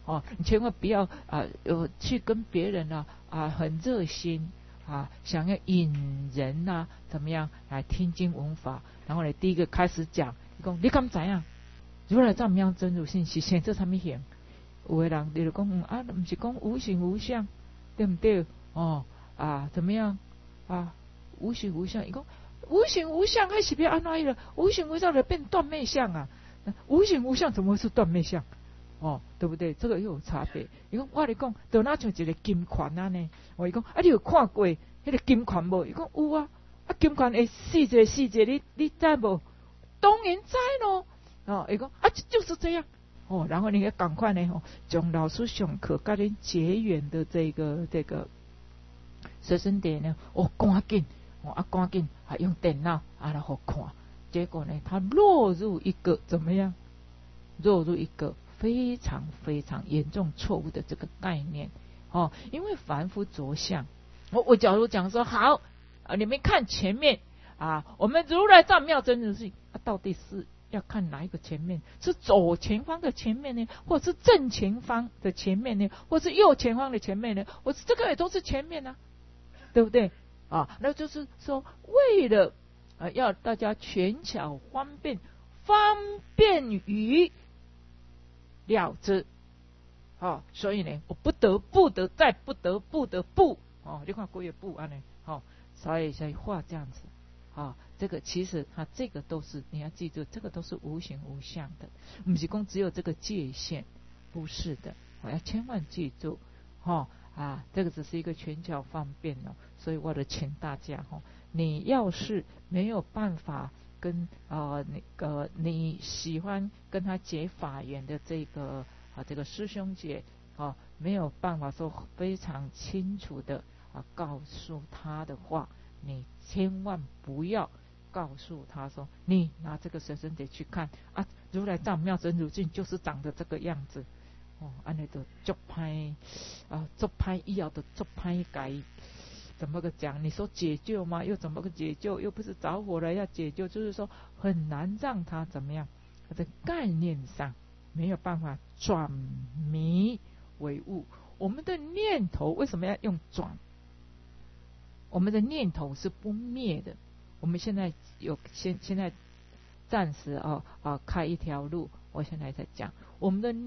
你千万不要去跟别人很热心想要引人怎么样来听经闻法，然后呢第一个开始讲，你敢知样如来藏妙真如性是现这什么形？有的人就讲不是讲无形无相，对不对？怎么样无形无相，伊讲无形无相还是别安怎了？无形无相的变断灭相无形无相怎么会是断灭相？对不对？这个又有差别。伊讲我跟你讲，就那像一个金环呢。伊讲你有看过迄个金环无？伊讲有啊。金环的细节，你知无？当然知咯。伊讲就是这样。然后你要赶快呢，将老师上课跟您结缘的这个随身碟呢，赶紧赶紧用电脑来好看。结果呢，他落入一个怎么样？落入一个非常非常严重错误的这个概念因为凡夫着相，我假如讲说好你们看前面我们如来藏妙真如性到底是要看哪一个前面？是左前方的前面呢，或者是正前方的前面呢，或是右前方的前面呢？或是这个也都是前面对不对那就是说为了要大家权巧方便于了之所以呢，我不得不的再不得不的不你看过也不所以画这样子这个其实它这个都是你要记住，这个都是无形无相的，不是说只有这个界限，不是的，我要千万记住这个只是一个权巧方便所以我的请大家你要是没有办法跟你喜欢跟他结法缘的这个师兄姐没有办法说非常清楚的告诉他的话，你千万不要告诉他说你拿这个随身碟去看如来藏妙真如性就是长得这个样子安尼就足歹足歹以后就足歹改怎么个讲？你说解救吗？又怎么个解救？又不是着火了要解救，就是说很难让他怎么样？他的概念上没有办法转迷为悟。我们的念头为什么要用转？我们的念头是不灭的。我们现在现在暂时开一条路，我现在在讲我们的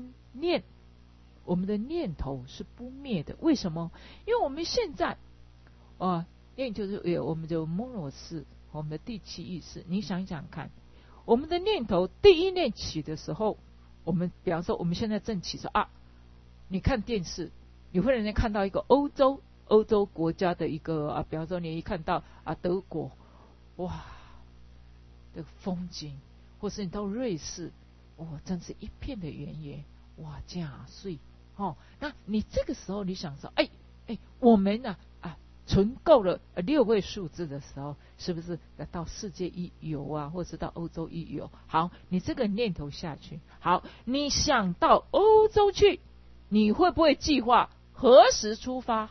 念头是不灭的。为什么？因为我们现在念就是我们的摩罗识，我们的第七意识。你想想看，我们的念头第一念起的时候，我们比方说我们现在正起说你看电视，你会人家看到一个欧洲国家的一个比方说你一看到德国，哇，这个风景，或是你到瑞士，真是一片的原野，哇，假水那你这个时候你想说，我们存够了6位数字的时候，是不是到世界一游或是到欧洲一游？好，你这个念头下去，好，你想到欧洲去，你会不会计划何时出发？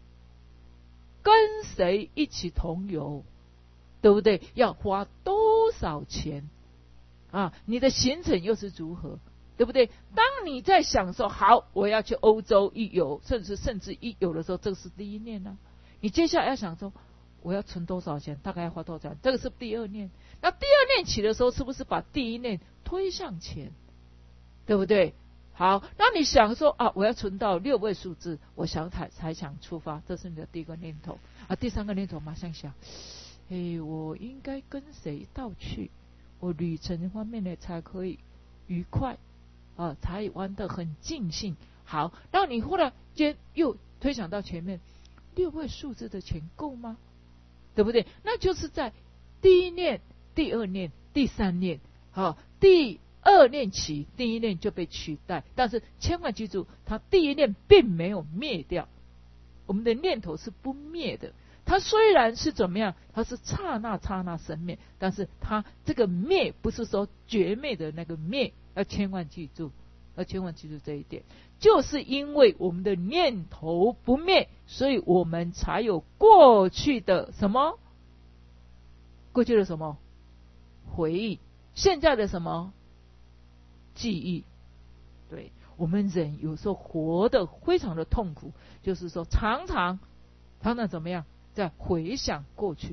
跟谁一起同游？对不对？要花多少钱你的行程又是如何？对不对？当你在想说好我要去欧洲一游，甚至一游的时候，这个是第一念你接下来要想说我要存多少钱，大概要花多少钱，这个是第二念。那第二念起的时候，是不是把第一念推向前？对不对？好，那你想说我要存到6位数字，我才想出发，这是你的第一个念头第三个念头马上想我应该跟谁到去，我旅程方面呢才可以愉快才玩得很尽兴。好，那你忽然间又推想到前面6位数字的钱够吗？对不对？那就是在第一念、第二念、第三念第二念起，第一念就被取代，但是千万记住，它第一念并没有灭掉。我们的念头是不灭的，它虽然是怎么样，它是刹那生灭，但是它这个灭不是说绝灭的那个灭，要千万记住，这一点。就是因为我们的念头不灭，所以我们才有过去的什么？过去的什么？回忆。现在的什么？记忆。对， 我们人有时候活得非常的痛苦，就是说常常怎么样，在回想过去，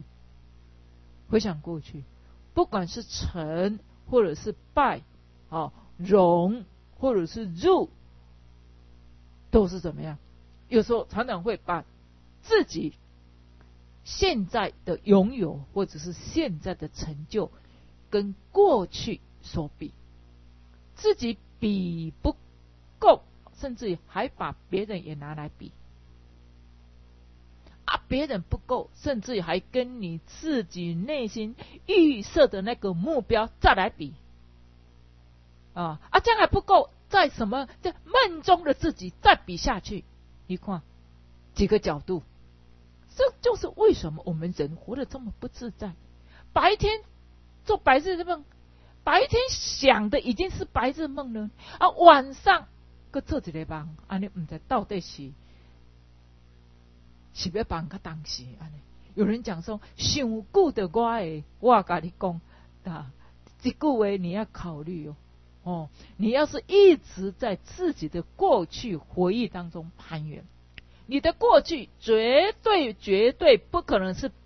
不管是成或者是败，荣或者是辱，都是怎么样？有时候常常会把自己现在的拥有或者是现在的成就跟过去所比，自己比不够，甚至还把别人也拿来比别人不够，甚至还跟你自己内心预设的那个目标再来比这样还不够，在什么在梦中的自己再比下去。你看几个角度，这就是为什么我们人活得这么不自在。白天做白日梦，白天想的已经是白日梦了晚上搁做一个梦，你不知道到底是要梦到当时。有人讲说想久的我跟你讲这句话你要考虑你要是一直在自己的过去回忆当中攀援，你的过去绝对不可能是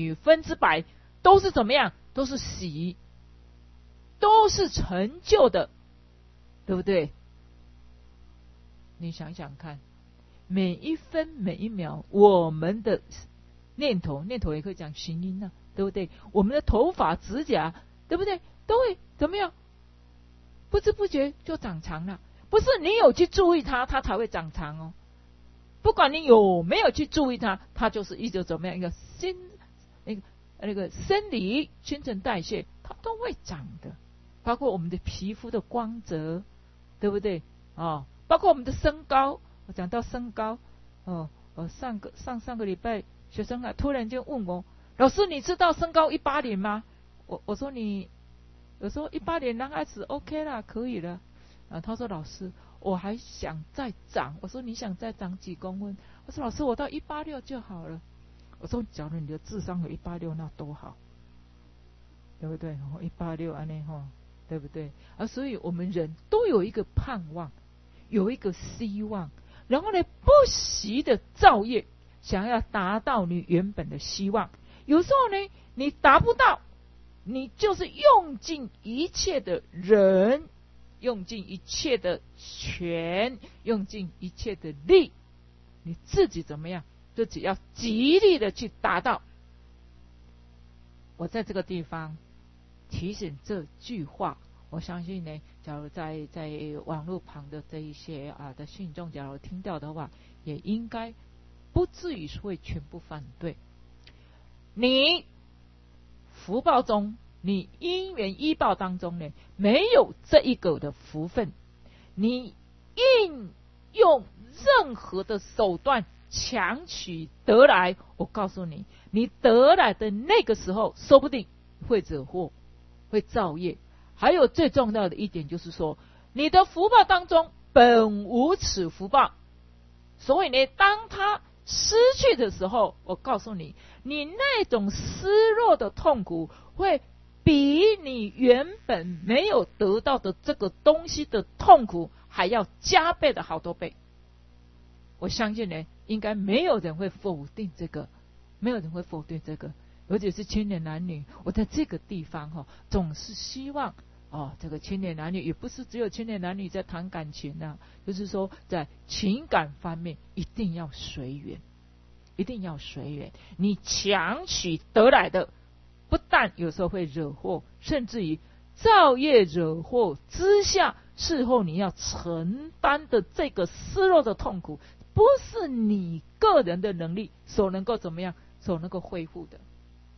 100%都是怎么样，都是喜，都是成就的，对不对？你想想看，每一分每一秒我们的念头也可以讲行因对不对？我们的头发指甲，对不对？都会怎么样，不知不觉就长长了。不是你有去注意它才会长长不管你有没有去注意它，它就是一直怎么样，一个那个生理新陈代谢它都会长的。包括我们的皮肤的光泽，对不对包括我们的身高。我讲到身高上个礼拜学生突然间问我，老师你知道身高180吗？我说你有时候180男孩子 OK 啦，可以了他说老师我还想再长。我说你想再长几公分？我说老师我到186就好了。我说假如你的智商有186那多好，对不对？186这样对不对所以我们人都有一个盼望，有一个希望，然后呢不惜的造业，想要达到你原本的希望。有时候呢你达不到，你就是用尽一切的人，用尽一切的权，用尽一切的力，你自己怎么样，自己要极力的去达到。我在这个地方提醒这句话，我相信呢，假如在网络旁的这一些的信众，假如听到的话，也应该不至于会全部反对。你福报中，你因缘依报当中呢，没有这一个的福分，你应用任何的手段强取得来，我告诉你，你得来的那个时候，说不定会惹祸，会造业。还有最重要的一点就是说，你的福报当中本无此福报，所以呢，当他失去的时候，我告诉你，你那种失落的痛苦会比你原本没有得到的这个东西的痛苦还要加倍的好多倍。我相信呢，应该没有人会否定这个，没有人会否定这个。尤其是青年男女，我在这个地方总是希望这个青年男女，也不是只有青年男女在谈感情就是说在情感方面一定要随缘，一定要随缘。你强取得来的，不但有时候会惹祸，甚至于造业惹祸之下，事后你要承担的这个失落的痛苦，不是你个人的能力所能够怎么样，所能够恢复的，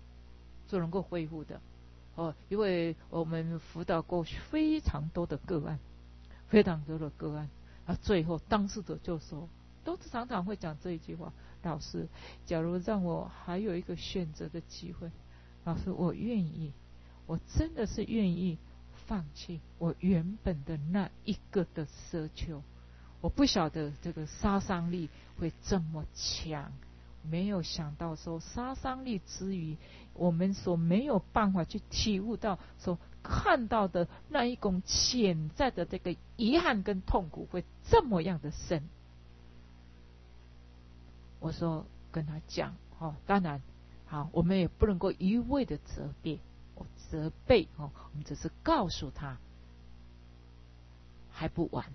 因为我们辅导过非常多的个案，最后当事者就说，都常常会讲这一句话：老师，假如让我还有一个选择的机会，老师我愿意，我真的是愿意放弃我原本的那一个的奢求。我不晓得这个杀伤力会这么强，没有想到说杀伤力之余，我们所没有办法去体悟到说看到的那一种潜在的这个遗憾跟痛苦会这么样的深。我说跟他讲当然好，我们也不能够一味的责备，我们只是告诉他还不晚，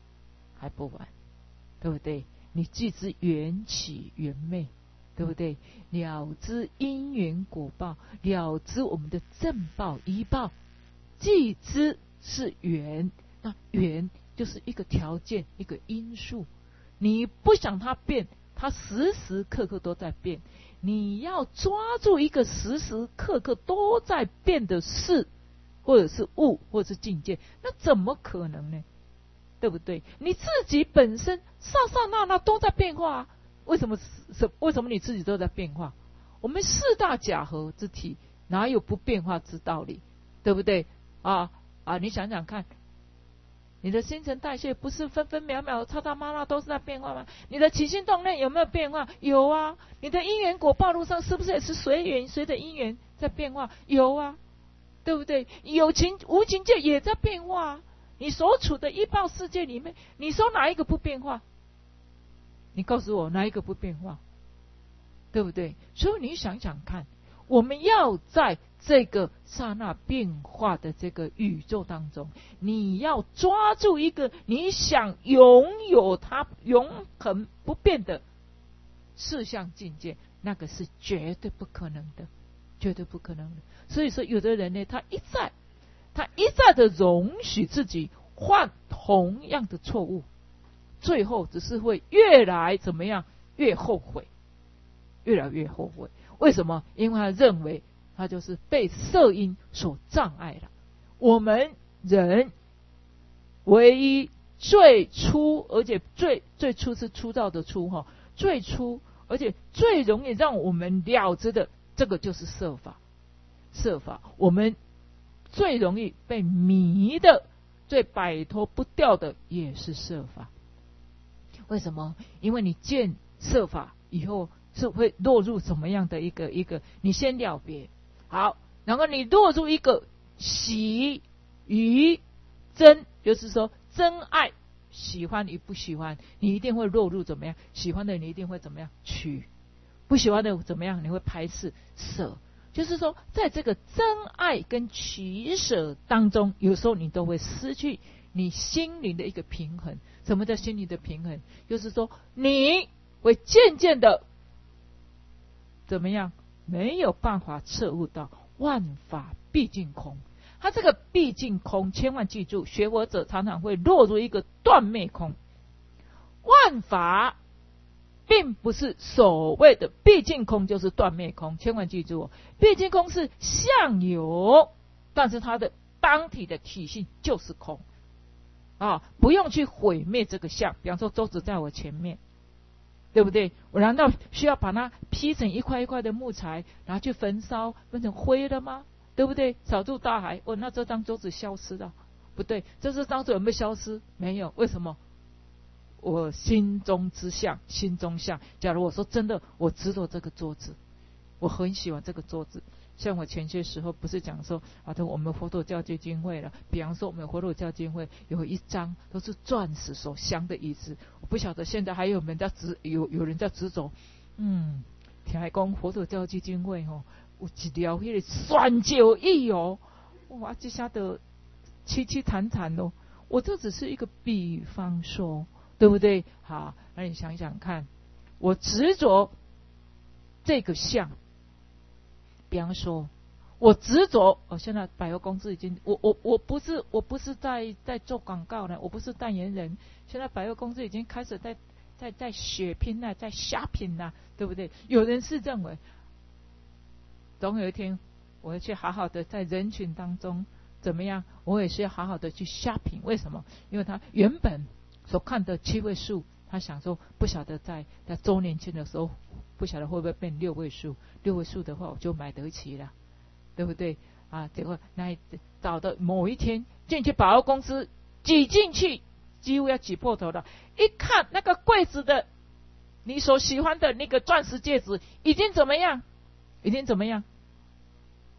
对不对？你既知缘起缘灭，对不对？了知因缘果报，了知我们的正报依报，既知是缘，那缘就是一个条件，一个因素。你不想它变，它时时刻刻都在变。你要抓住一个时时刻刻都在变的事，或者是物，或者是境界，那怎么可能呢？对不对？你自己本身刹刹那那都在变化啊，为什么你自己都在变化？我们四大假合之体，哪有不变化之道理？对不对？你想想看，你的新陈代谢不是分分秒秒、刹刹那那都是在变化吗？你的起心动念有没有变化？有啊。你的因缘果报路上是不是也是随着因缘在变化？有啊，对不对？有情无情界也在变化啊。你所处的依报世界里面，你说哪一个不变化？你告诉我哪一个不变化？对不对？所以你想想看，我们要在这个刹那变化的这个宇宙当中，你要抓住一个你想拥有它永恒不变的事相境界，那个是绝对不可能的，绝对不可能的。所以说有的人呢，他一再的容许自己犯同样的错误，最后只是会越来怎么样，越后悔，越来越后悔。为什么？因为他认为他就是被色因所障碍了。我们人唯一最初，而且最初是粗糙的粗最初而且最容易让我们了知的，这个就是色法。我们最容易被迷的，最摆脱不掉的也是色法。为什么？因为你见色法以后是会落入什么样的一个你先了别好，然后你落入一个喜与真，就是说真爱，喜欢与不喜欢，你一定会落入怎么样？喜欢的你一定会怎么样？取，不喜欢的怎么样？你会排斥舍。就是说在这个真爱跟取舍当中，有时候你都会失去你心灵的一个平衡。什么叫心灵的平衡？就是说你会渐渐的怎么样？没有办法彻悟到万法毕竟空。他这个毕竟空，千万记住，学佛者常常会落入一个断灭空。万法并不是所谓的毕竟空就是断灭空，千万记住毕竟空是相有，但是它的当体的体性就是空不用去毁灭这个相。比方说桌子在我前面，对不对？我难道需要把它劈成一块一块的木材，然后去焚烧变成灰了吗？对不对？扫入大海，那这张桌子消失了？不对，这张桌有没有消失？没有。为什么？我心中之相，心中相。假如我说真的，我执着这个桌子，我很喜欢这个桌子。像我前些时候不是讲说我们佛陀教基金会了，比方说我们佛陀教基金会有一张都是钻石所镶的椅子，我不晓得现在还有人在有人在执着。听讲佛陀教基金会有一条那个酸酒意哇，这下的凄凄惨惨我这只是一个比方说，对不对？好，那你想想看，我执着这个相，比方说我执着现在百货公司已经我不是在做广告呢，我不是代言人。现在百货公司已经开始在血拼了，在瞎拼了，对不对？有人是认为总有一天我会去好好的在人群当中怎么样，我也是要好好的去瞎拼。为什么？因为他原本所看的7位数，他想说不晓得在周年庆的时候不晓得会不会变6位数，6位数的话我就买得起了，对不对结果那找的某一天进去百货公司，挤进去几乎要挤破头了，一看那个柜子的你所喜欢的那个钻石戒指已经怎么样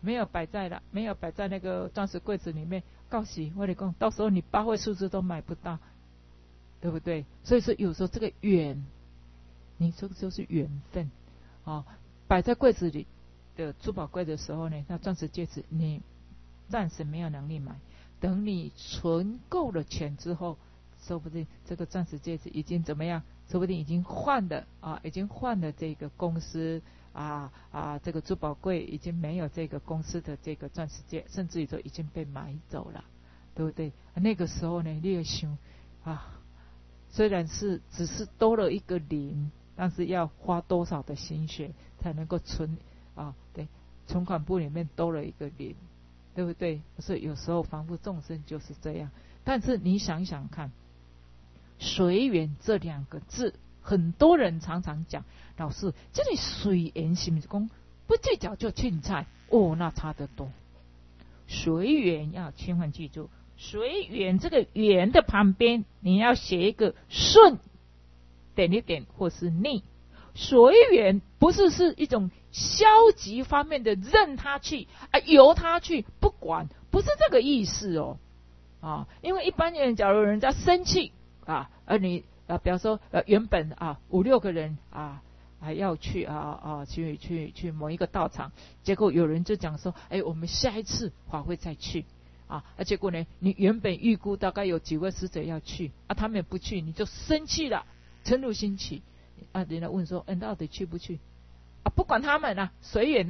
没有摆在那个钻石柜子里面，告喜我跟你讲，到时候你8位数字都买不到，对不对？所以说有时候这个缘，你这个就是缘分啊。摆在柜子里的珠宝柜的时候呢，那钻石戒指你暂时没有能力买，等你存够了钱之后，说不定这个钻石戒指已经怎么样？说不定已经换了这个公司这个珠宝柜已经没有这个公司的这个钻石戒，甚至于都已经被买走了，对不对？那个时候呢，你也想虽然是只是多了一个零，但是要花多少的心血才能够存对，存款簿里面多了一个零，对不对？所以有时候凡夫众生就是这样。但是你想想看，随缘这2个字，很多人常常讲，老师这里随缘是不是说不计较就凊彩？那差得多。随缘要千万记住，随缘这个缘的旁边你要写一个顺点一点或是逆。随缘不是一种消极方面的任他去由他去不管，不是这个意思因为一般人假如人家生气你比方说原本5、6个人要去去某一个道场，结果有人就讲说，我们下一次法会再去结果呢，你原本预估大概有几位师者要去他们也不去，你就生气了，嗔怒心起人家问说，到底去不去不管他们随缘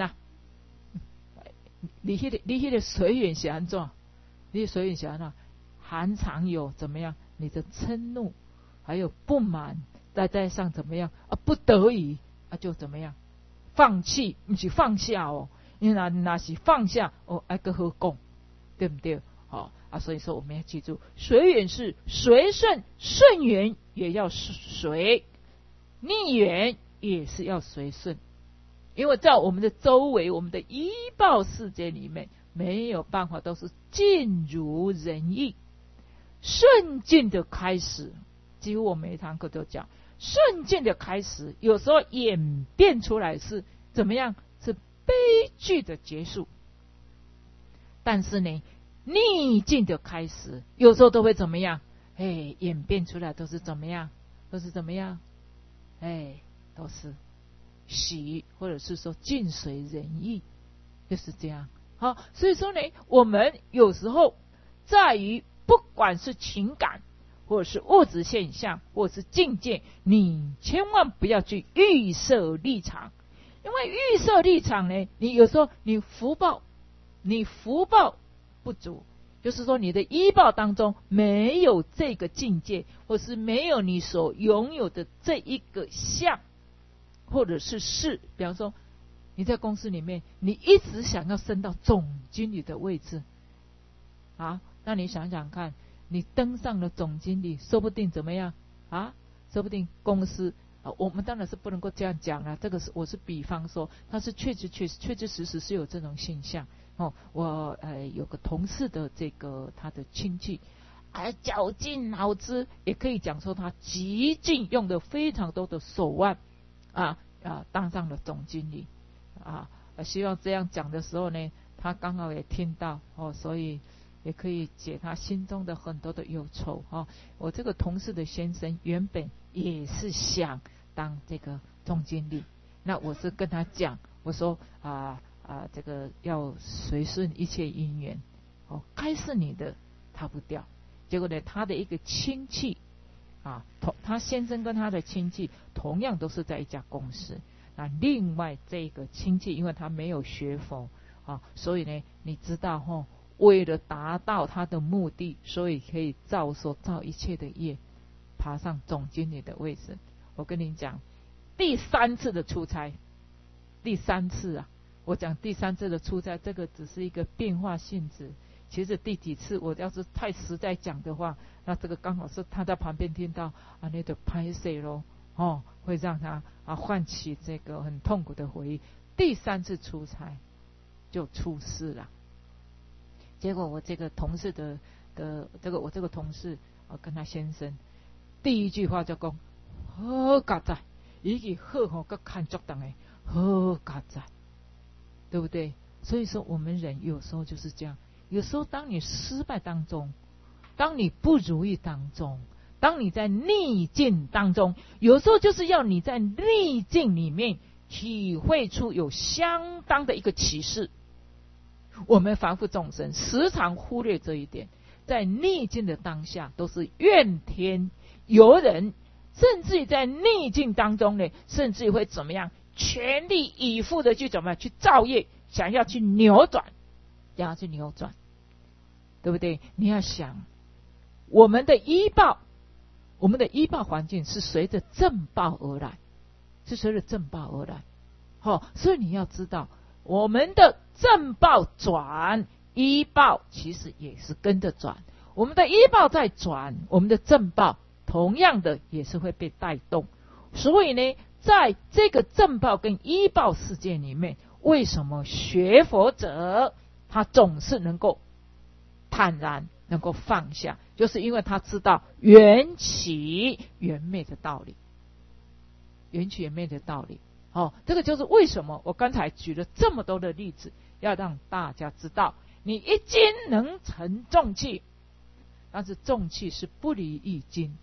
你那个随缘是安怎？你随缘是安怎？含藏有怎么样？你的嗔怒还有不满，再加上怎么样不得已就怎么样放弃，不是放下因为那是放下还个好讲，对不对？所以说我们要记住，随缘是随顺，顺缘也要随，逆缘也是要随顺。因为在我们的周围，我们的依报世界里面，没有办法都是尽如人意。顺境的开始，几乎我每一堂课都讲，顺境的开始有时候演变出来是怎么样？是悲剧的结束。但是呢，逆境的开始有时候都会怎么样？演变出来都是怎么样？都是怎么样？都是喜，或者是说尽随人意，就是这样。所以说呢，我们有时候在于不管是情感，或者是物质现象，或者是境界，你千万不要去预设立场，因为预设立场呢，你有时候你福报不足，就是说你的依报当中没有这个境界，或是没有你所拥有的这一个相，或者是事。比方说你在公司里面，你一直想要升到总经理的位置那你想想看，你登上了总经理，说不定怎么样说不定公司我们当然是不能够这样讲这个我是比方说，它是确确实实是有这种现象我有个同事的这个他的亲戚绞尽脑汁，也可以讲说他极尽用的非常多的手腕当上了总经理希望这样讲的时候呢，他刚好也听到所以也可以解他心中的很多的忧愁我这个同事的先生原本也是想当这个总经理，那我是跟他讲，我说这个要随顺一切因缘该是你的逃不掉。结果呢，他的一个亲戚他先生跟他的亲戚同样都是在一家公司，那另外这个亲戚因为他没有学佛所以呢，你知道为了达到他的目的，所以可以造一切的业，爬上总经理的位置。我跟你讲，第3次的出差，第3次我讲第3次的出差，这个只是一个变化性质。其实第几次我要是太实在讲的话，那这个刚好是他在旁边听到那就拍摄咯会让他唤起这个很痛苦的回忆。第3次出差就出事了。结果我这个同事我这个同事跟他先生第一句话就讲好佳哉，已经好跟看足当的好佳哉，对不对？ 所以说我们人有时候就是这样，有时候当你失败当中，当你不如意当中，当你在逆境当中，有时候就是要你在逆境里面体会出有相当的一个启示。我们凡夫众生时常忽略这一点，在逆境的当下都是怨天尤人，甚至于在逆境当中呢，甚至于会怎么样，全力以赴的去怎么样去造业，想要去扭转，对不对？你要想，我们的依报环境是随着正报而来，所以你要知道，我们的正报转，依报其实也是跟着转。我们的依报在转，我们的正报同样的也是会被带动。所以呢，在这个正报跟依报世界里面，为什么学佛者他总是能够坦然，能够放下，就是因为他知道缘起缘灭的道理。这个就是为什么我刚才举了这么多的例子，要让大家知道，你一斤能成重器，但是重器是不离一斤，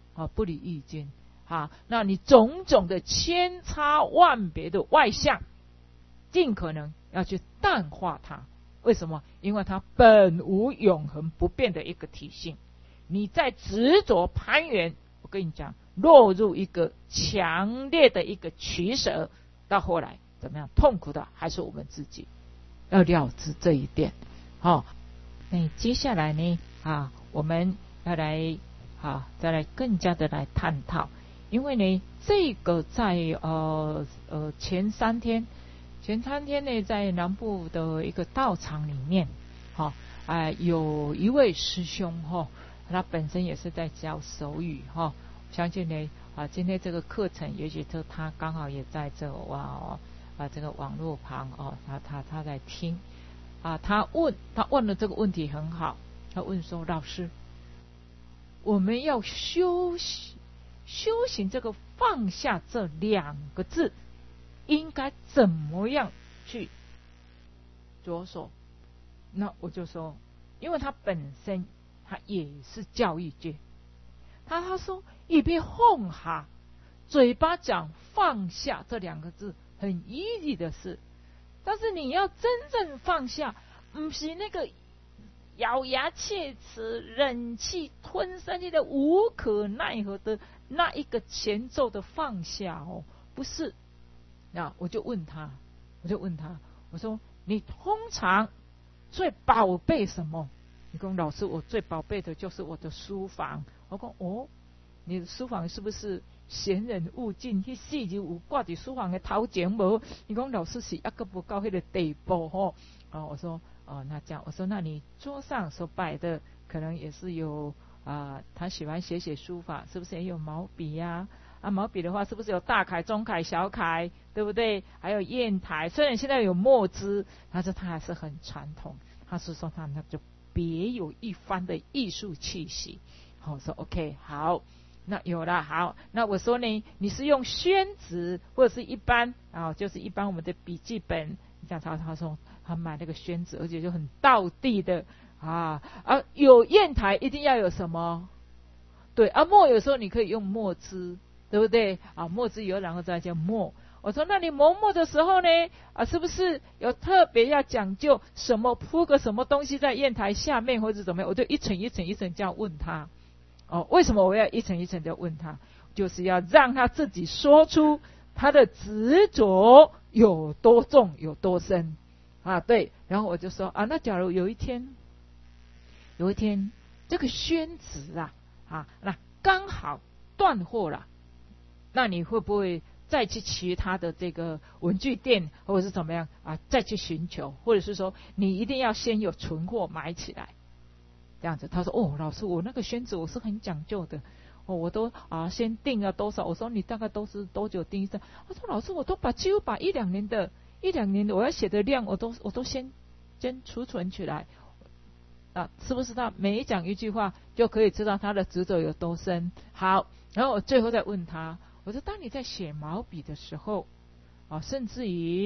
那你种种的千差万别的外相，尽可能要去淡化它。为什么？因为它本无永恒不变的一个体性。你在执着攀缘，我跟你讲，落入一个强烈的一个取舍，到后来怎么样？痛苦的还是我们自己。要了知这一点。那接下来呢？我们要来再来更加的来探讨。因为呢，这个在前三天呢，在南部的一个道场里面，有一位师兄他本身也是在教手语相信呢今天这个课程，也许他刚好也在这个网络旁他在听他问的这个问题很好，他问说：老师，我们要修行这个放下这两个字，应该怎么样去着手？那我就说，因为他本身他也是教育界，他说一边哄哈，嘴巴讲放下这两个字很 easy 的事，但是你要真正放下，不是那个咬牙切齿、忍气吞声的无可奈何的那一个前奏的放下不是。那我就问他，我说你通常最宝贝什么？你说老师，我最宝贝的就是我的书房。我说你的书房是不是闲人勿近？去四周有挂在书房的头前无？你说老师是一个不到那个地步我说那这样，我说那你桌上所摆的可能也是有他喜欢写书法，是不是也有毛笔呀？毛笔的话是不是有大楷、中楷、小楷，对不对？还有砚台，虽然现在有墨汁，但是他还是很传统。他是说他那就别有一番的艺术气息。我说 OK 好，那有了好，那我说呢，你是用宣纸或者是一般就是一般我们的笔记本，像他说他买那个宣纸，而且就很道地的有砚台一定要有什么？对墨有时候你可以用墨汁，对不对墨汁油然后再加墨。我说那你磨墨的时候呢是不是有特别要讲究什么，铺个什么东西在砚台下面或者怎么样？我就一层一层这样问他为什么我要一层一层的问他？就是要让他自己说出他的执着有多重有多深对。然后我就说那假如有一天这个宣纸那刚好断货了，那你会不会再去其他的这个文具店或者是怎么样再去寻求，或者是说你一定要先有存货买起来这样子？他说老师，我那个宣纸我是很讲究的我都先订了多少。我说你大概都是多久订一次？他说老师，我都几乎把一两年的我要写的量我都先储存起来是不是？他每讲一句话就可以知道他的执着有多深。好，然后我最后再问他，我说当你在写毛笔的时候甚至于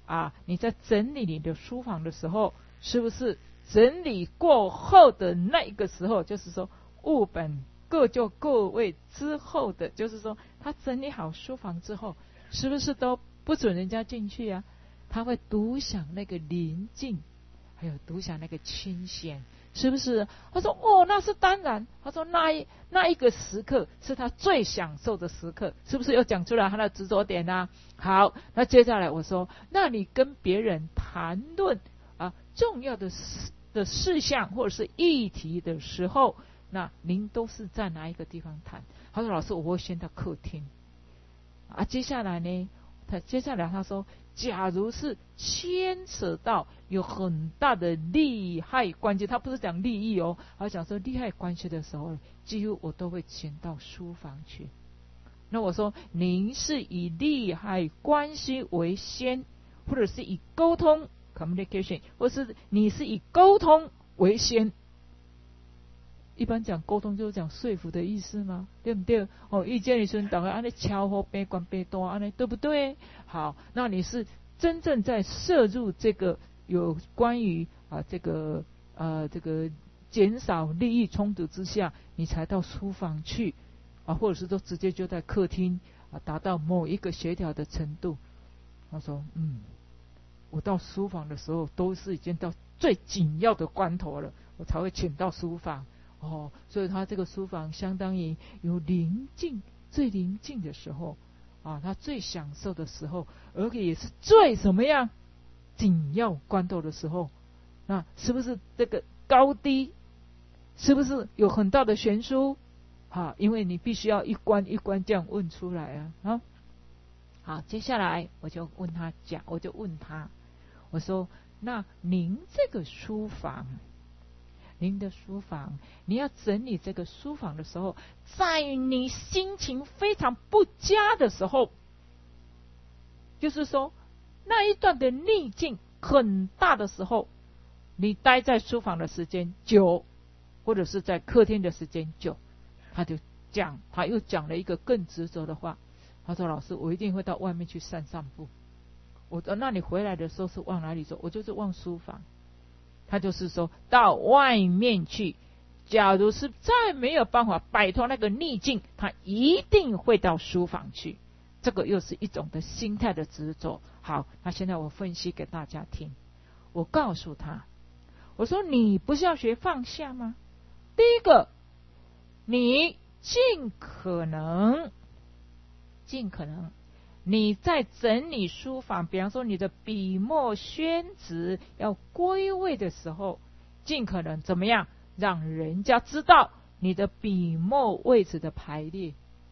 你在整理你的书房的时候，是不是整理过后的那一个时候，就是说物本各就各位之后的，就是说他整理好书房之后，是不是都不准人家进去啊？他会独享那个宁静，还有独享那个清闲，是不是？他说那是当然。他说那一个时刻是他最享受的时刻，是不是又讲出来他的执着点啊？好，那接下来我说，那你跟别人谈论重要的事项或者是议题的时候，那您都是在哪一个地方谈？他说老师，我会先到客厅接下来呢，他说，假如是牵扯到有很大的利害关系，他不是讲利益他讲说利害关系的时候，几乎我都会请到书房去。那我说，您是以利害关系为先，或者是以沟通 communication， 或是你是以沟通为先？一般讲沟通就是讲说服的意思吗？对不对？意见的时候大概按那敲和悲观悲多按那，对不对？好，那你是真正在摄入这个有关于这个减少利益冲突之下，你才到书房去或者是都直接就在客厅达到某一个协调的程度。他说我到书房的时候都是已经到最紧要的关头了，我才会请到书房所以他这个书房相当于有宁静，最宁静的时候他最享受的时候，而且也是最什么样紧要关头的时候。那是不是这个高低是不是有很大的悬殊因为你必须要一关一关这样问出来好，接下来我就问他我说，那您这个书房，您的书房，你要整理这个书房的时候，在你心情非常不佳的时候，就是说那一段的逆境很大的时候，你待在书房的时间久，或者是在客厅的时间久，他又讲了一个更执着的话。他说老师，我一定会到外面去散步。那你回来的时候是往哪里走？我就是往书房。他就是说到外面去，假如是再没有办法摆脱那个逆境，他一定会到书房去。这个又是一种的心态的执着。好，那现在我分析给大家听。我告诉他，我说你不是要学放下吗？第一个，你尽可能你在整理书房，比方说你的笔墨宣纸要归位的时候，尽可能怎么样让人家知道你的笔墨位置的排列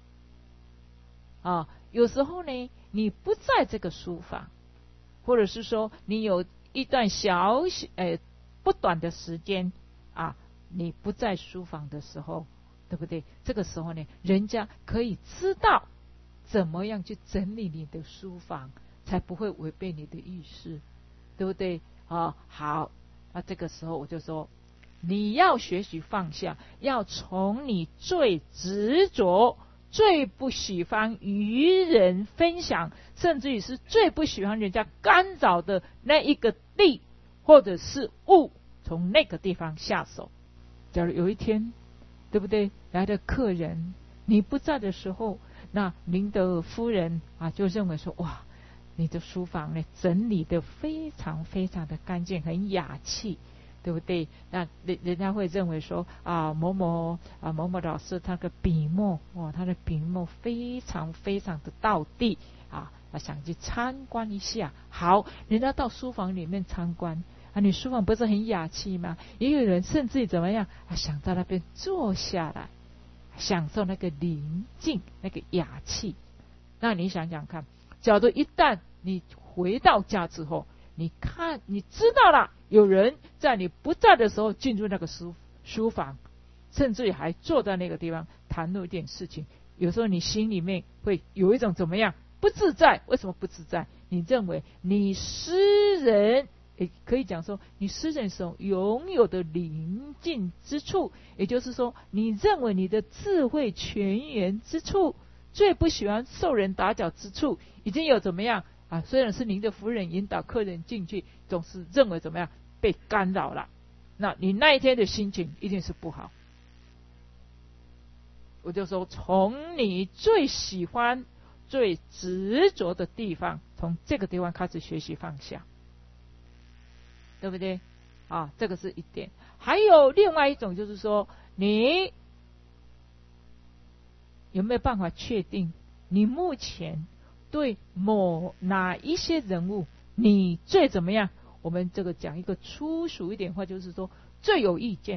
有时候呢你不在这个书房，或者是说你有一段不短的时间你不在书房的时候，对不对？这个时候呢，人家可以知道怎么样去整理你的书房，才不会违背你的意识，对不对好，那这个时候我就说，你要学习放下，要从你最执着、最不喜欢与人分享，甚至于是最不喜欢人家干扰的那一个地或者是物，从那个地方下手。假如有一天，对不对，来的客人你不在的时候，那您的夫人就认为说，哇，你的书房呢整理的非常非常的干净，很雅气，对不对？那人家会认为说某某老师他的笔墨他的笔墨非常非常的道地想去参观一下。好，人家到书房里面参观你书房不是很雅气吗？也有人甚至怎么样想在那边坐下来，享受那个宁静，那个雅气。那你想想看，假如一旦你回到家之后，你知道了有人在你不在的时候进入那个书房，甚至于还坐在那个地方谈论一点事情，有时候你心里面会有一种怎么样不自在。为什么不自在？你认为你私人，也可以讲说你私人所拥有的宁静之处，也就是说你认为你的智慧泉源之处，最不喜欢受人打搅之处，已经有怎么样虽然是您的夫人引导客人进去，总是认为怎么样被干扰了，那你那一天的心情一定是不好。我就说，从你最喜欢、最执着的地方，从这个地方开始学习放下，对不对？这个是一点。还有另外一种，就是说，你有没有办法确定你目前对哪一些人物你最怎么样？我们这个讲一个粗俗一点话，就是说最有意见。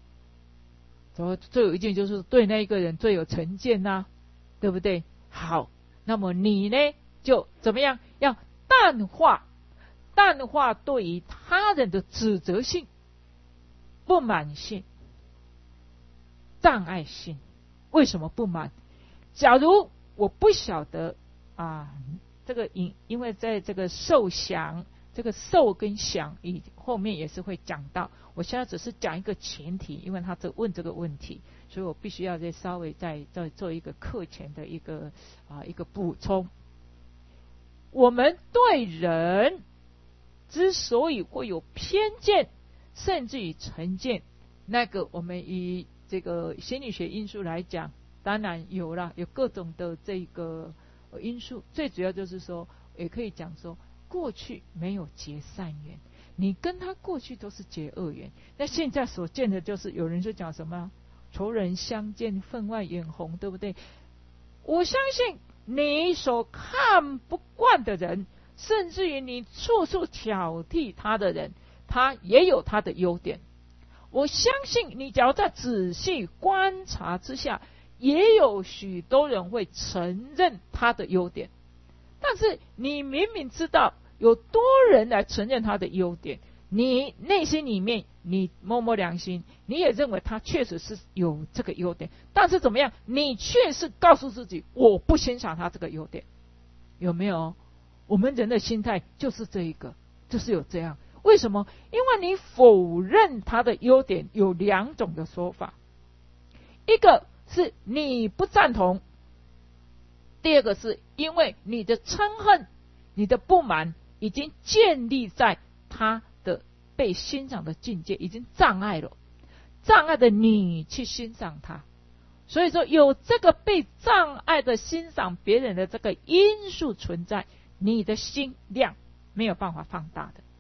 最有意见就是对那一个人最有成见啊，对不对？好，那么你呢就怎么样？要淡化对于他人的指责性、不满性、障碍性。为什么不满？假如我不晓得这个因为在这个受想，这个受跟想后面也是会讲到，我现在只是讲一个前提，因为他问这个问题，所以我必须要再稍微再做一个课前的一个补充。我们对人之所以会有偏见，甚至于成见，那个我们以这个心理学因素来讲，当然有各种的这个因素，最主要就是说，也可以讲说，过去没有结善缘，你跟他过去都是结恶缘。那现在所见的就是有人就讲什么仇人相见分外眼红，对不对？我相信你所看不惯的人，甚至于你处处挑剔他的人，他也有他的优点。我相信你只要在仔细观察之下，也有许多人会承认他的优点。但是你明明知道有多人来承认他的优点，你内心里面你摸摸良心，你也认为他确实是有这个优点，但是怎么样，你却是告诉自己我不欣赏他这个优点。有没有？我们人的心态就是这一个，就是有这样。为什么？因为你否认他的优点有两种的说法，一个是你不赞同，第二个是因为你的嗔恨、你的不满已经建立在他的被欣赏的境界，已经障碍了，障碍的你去欣赏他。所以说有这个被障碍的欣赏别人的这个因素存在，你的心量没有办法放大的。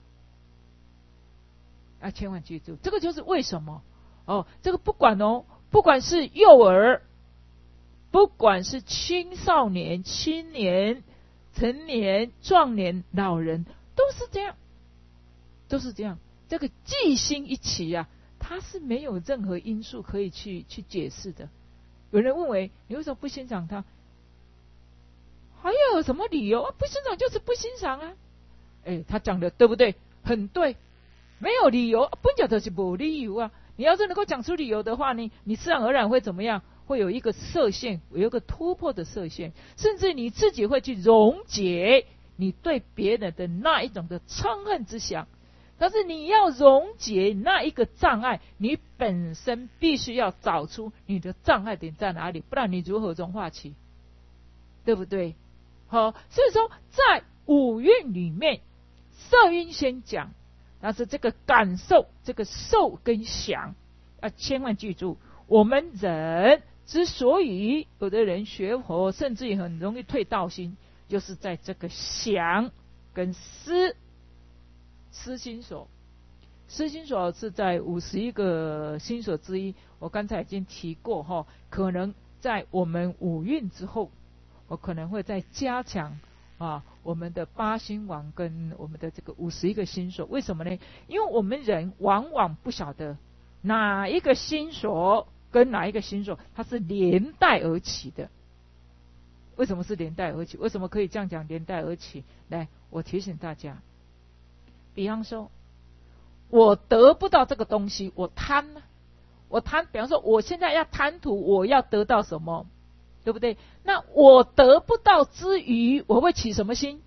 千万记住，这个就是为什么这个不管是幼儿，不管是青少年、青年、成年、壮年、老人，都是这样，都是这样。这个记心一起它是没有任何因素可以去解释的。有人问我，你为什么不欣赏他？还有什么理由不欣赏就是不欣赏啊。他讲的对不对？很对，没有理由，本来就是没理由啊。你要是能够讲出理由的话，你自然而然会怎么样？会有一个射线，有一个突破的射线，甚至你自己会去溶解你对别人的那一种的嗔恨之想。但是你要溶解那一个障碍，你本身必须要找出你的障碍点在哪里，不然你如何融化起？对不对？好，所以说在五蕴里面，色蕴先讲，但是这个感受，这个受跟想千万记住，我们人之所以有的人学佛甚至于很容易退道心，就是在这个想跟思心所。思心所是在51个心所之一，我刚才已经提过可能在我们五蕴之后，我可能会再加强我们的8心王跟我们的这个51个心所。为什么呢？因为我们人往往不晓得哪一个心所跟哪一个心所它是连带而起的。为什么是连带而起？为什么可以这样讲连带而起？来，我提醒大家，比方说我得不到这个东西，我贪，比方说我现在要贪图我要得到什么，对不对？那我得不到之余，我会起什么心？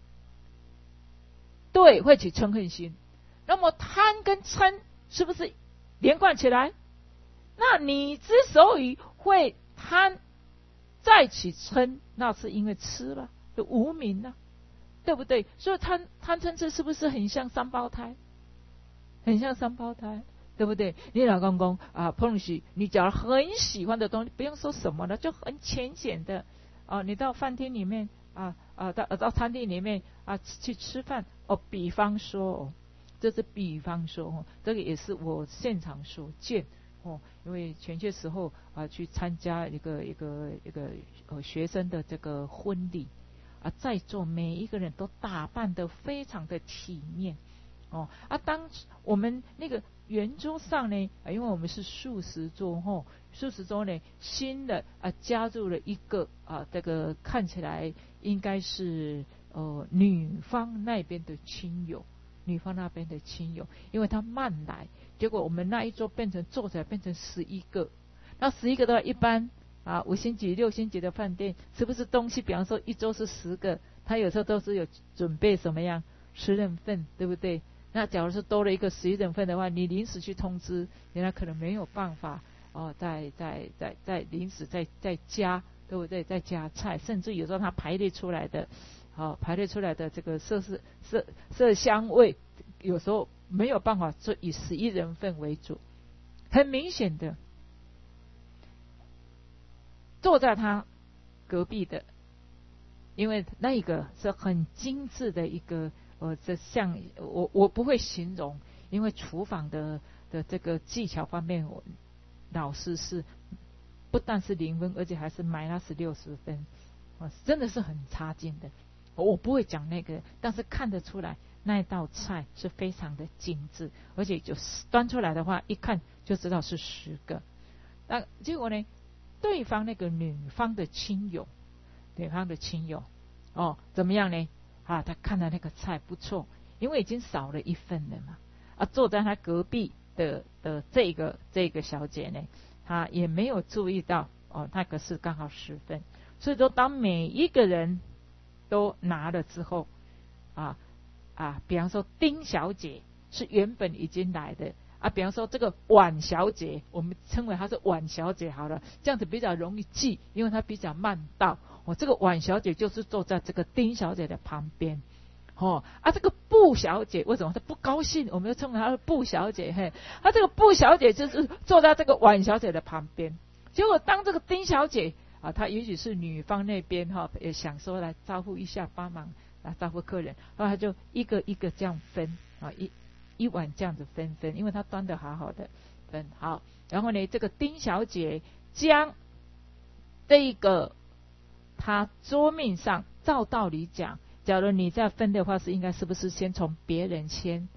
对，会起嗔恨心。那么贪跟嗔是不是连贯起来？那你之所以会贪再起嗔，那是因为吃了，就无明对不对？所以贪嗔痴是不是很像三胞胎？很像三胞胎，对不对？你老公公啊，碰许你假如很喜欢的东西，不用说什么了，就很浅显的啊，你到饭厅里面到餐厅里面啊去吃饭哦，比方说这是比方说这个也是我现场所见因为前些时候去参加一个学生的这个婚礼在座每一个人都打扮得非常的体面当我们那个圆桌上呢因为我们是素食桌素食桌呢新的加入了一个这个看起来应该是女方那边的亲友，因为他慢来，结果我们那一桌坐起来变成11个，那11个的话，一般5星级6星级的饭店是不是东西比方说一桌是10个，他有时候都是有准备什么样10人份，对不对？那假如是多了一个11人份的话，你临时去通知人家可能没有办法再临时再加，对不对？再加菜，甚至有时候他排列出来的这个色香味，有时候没有办法做以11人份为主。很明显的，坐在他隔壁的，因为那一个是很精致的一个这像我不会形容，因为厨房的这个技巧方面，老师是不但是0分，而且还是-60分，真的是很差劲的。我不会讲那个，但是看得出来那一道菜是非常的精致，而且就端出来的话，一看就知道是10个。那结果呢，对方那个女方的亲友怎么样呢？他看到那个菜不错，因为已经少了1份了嘛。坐在他隔壁的这个小姐呢，她也没有注意到那个是刚好10份。所以说，当每一个人都拿了之后，比方说丁小姐是原本已经来的比方说这个婉小姐，我们称为她是婉小姐好了，这样子比较容易记，因为她比较慢到。这个婉小姐就是坐在这个丁小姐的旁边，这个布小姐为什么她不高兴？我们就称为她是布小姐，她这个布小姐就是坐在这个婉小姐的旁边。结果当这个丁小姐她也许是女方那边也想说来招呼一下，帮忙来招呼客人，然后她就一个一个这样分一碗这样子分，因为她端得好好的分好。然后呢，这个丁小姐将这个他桌面上，照道理讲，假如你在分的话，是不是先从别人先，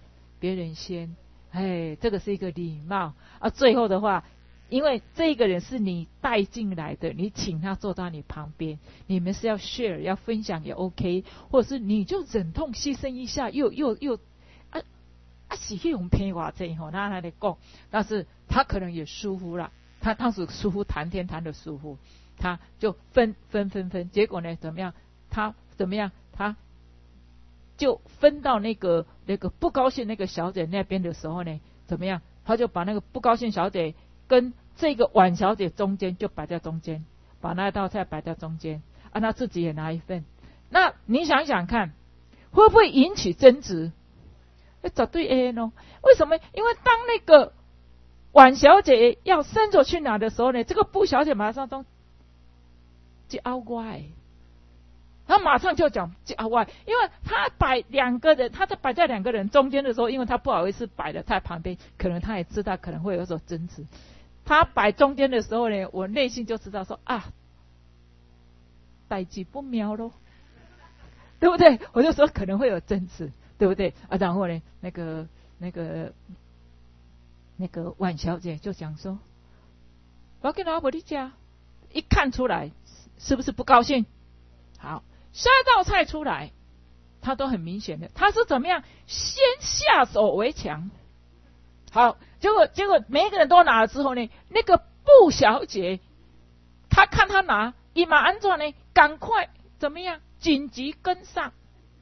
这个是一个礼貌最后的话，因为这个人是你带进来的，你请他坐到你旁边，你们是要 share 要分享也 OK， 或者是你就忍痛牺牲一下，又是那种偏话这那来讲，但是他可能也疏忽了，他当时疏忽谈天谈的疏忽。他就分，结果呢怎么样？他就分到那个不高兴那个小姐那边的时候呢，怎么样？他就把那个不高兴小姐跟这个婉小姐中间就摆在中间，把那道菜摆在中间，他自己也拿1份。那你想想看，会不会引起争执？绝对会呢。为什么？因为当那个婉小姐要伸手去拿的时候呢，这个布小姐马上说这外，他马上就讲这外，因为他摆2个人，他在摆在2个人中间的时候，因为他不好意思摆的太旁边，可能他也知道可能会有所争执。他摆中间的时候呢，我内心就知道说代志不妙咯，对不对？我就说可能会有争执，对不对然后呢，那个婉小姐就讲说，我跟老婆你家一看出来。是不是不高兴？好，下一道菜出来，他都很明显的，他是怎么样先下手为强。好，结果每一个人都拿了之后呢，那个布小姐，她看他拿，伊嘛安怎呢？赶快怎么样？紧急跟上。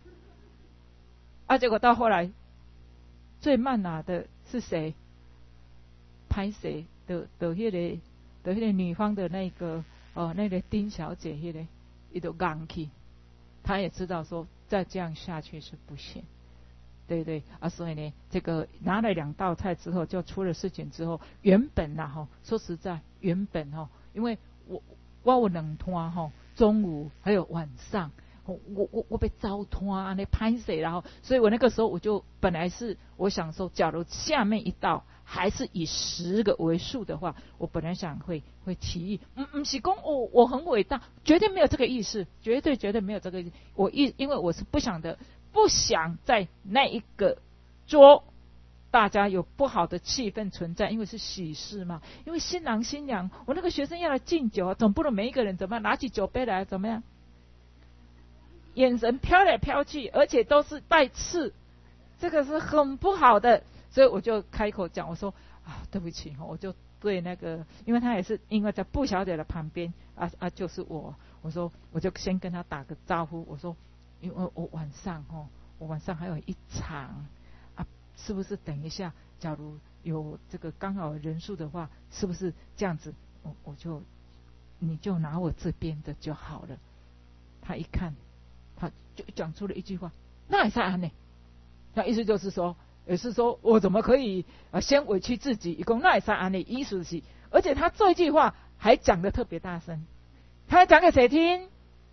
结果到后来，最慢拿的是谁？拍谁的那个女方的那个。那个丁小姐那个，伊就硬气， 他也知道说再这样下去是不行。对对啊，所以呢，这个拿了2道菜之后，就出了事情之后，原本啦哈，说实在，原本哈，因为我有2摊哈，中午还有晚上，我被糟摊那拍谁，然后，所以我那个时候我就本来是我想说，假如下面一道还是以10个为数的话，我本来想会提议，不是说我很伟大，绝对没有这个意思，绝对没有这个意思。因为我是不想在那一个桌大家有不好的气氛存在，因为是喜事嘛，因为新郎新娘，我那个学生要来敬酒啊，总不能每一个人怎么样拿起酒杯来怎么样，眼神飘来飘去，而且都是带刺，这个是很不好的。所以我就开口讲，我说对不起，我就对那个，因为他也是因为在布小姐的旁边就是我说我就先跟他打个招呼，我说因为我晚上还有一场是不是等一下假如有这个刚好人数的话，是不是这样子你就拿我这边的就好了。他一看，他就讲出了一句话，那也是安呢，那意思就是说，也是说我怎么可以先委屈自己，一共那也是安呢，意思是，而且他这一句话还讲得特别大声，他讲给谁听？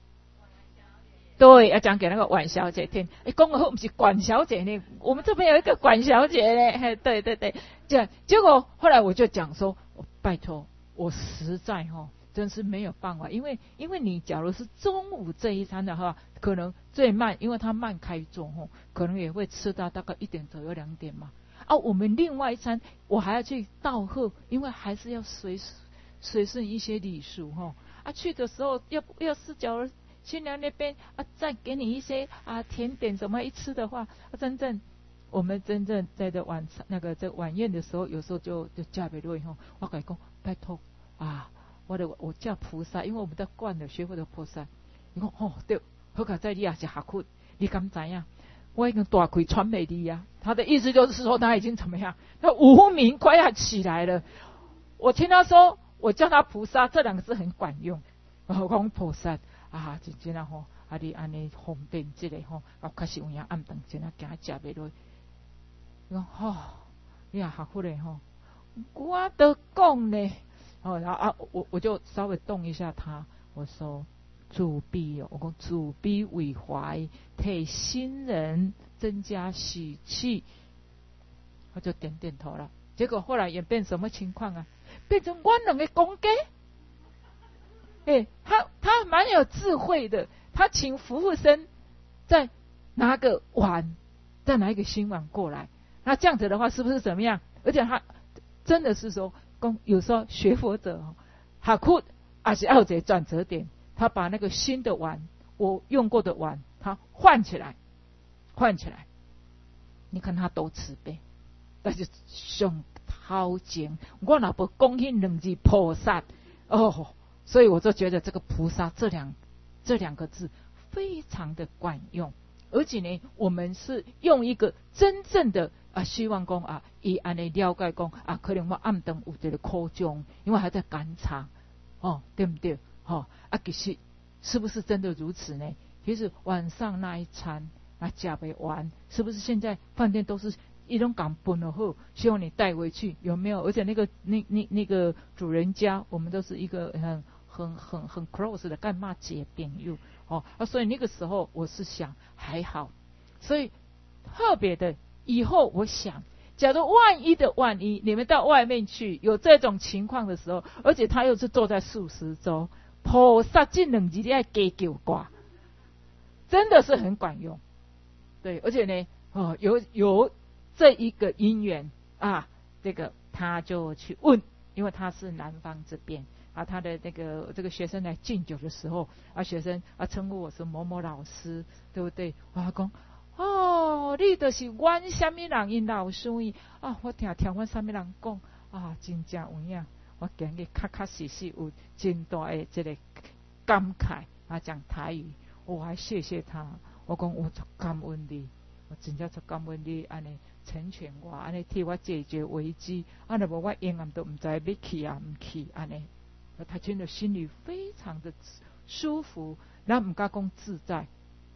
对，要讲给那个婉小姐听。讲的不是管小姐呢，我们这边有一个管小姐呢。对，结果后来我就讲说，拜托，我实在真是没有办法，因为你假如是中午这一餐的话，可能最慢，因为它慢开桌可能也会吃到大概1点左右2点嘛。我们另外一餐我还要去道贺，因为还是要随顺一些礼俗去的时候要是假如新娘那边再给你一些甜点什么一吃的话，我们真正在这晚宴的时候，有时候就嫁不落我跟你讲，拜托我叫菩萨，因为我们在惯了学会的菩萨。你讲对，好在你也是学苦，你敢知呀？我已经大开传媒的呀。他的意思就是说他已经怎么样？他无名快要起来了。我听他说，我叫他菩萨这2个字很管用。我讲菩萨真正你安尼方便这个开始有影暗顿，真惊食不落。你讲你也学苦嘞我都讲呢。然后我就稍微动一下他，我说主必我讲主必为怀，替新人增加喜气，他就点头了。结果后来演变什么情况啊？变成我2个公家。他蛮有智慧的，他请服务生再拿个碗，再拿一个新碗过来。那这样子的话，是不是怎么样？而且他真的是说，有时候学佛者哈库还是要有转折点，他把那个新的碗，我用过的碗，他换起来。你看他多慈悲，但是上头前我哪不讲那2字菩萨所以我就觉得这个菩萨这两个字非常的管用，而且呢，我们是用一个真正的希望讲以安尼了解讲可能我暗顿有这个苦衷，因为还在赶场对不对其实是不是真的如此呢？其实晚上那一餐吃不完，是不是现在饭店都是一种港本了后，希望你带回去，有没有？而且那个主人家，我们都是一个很 close 的干嘛结朋友所以那个时候我是想还好，所以特别的以后我想，假如万一你们到外面去有这种情况的时候，而且他又是坐在素食周，菩萨这2字你要加九挂，真的是很管用。对，而且呢有这一个因缘这个他就去问，因为他是南方这边他的这个学生来敬酒的时候学生称呼我是某某老师，对不对？我讲你就是阮什么人因老师我听阮什么人讲真正有影，我今日确实有真大的这个感慨讲台语，我还谢谢他。我讲我感恩你，我真正感恩你安尼成全我，安尼替我解决危机，若无我永远都唔知要去唔去安尼。他真的心里非常的舒服，然后唔敢讲自在，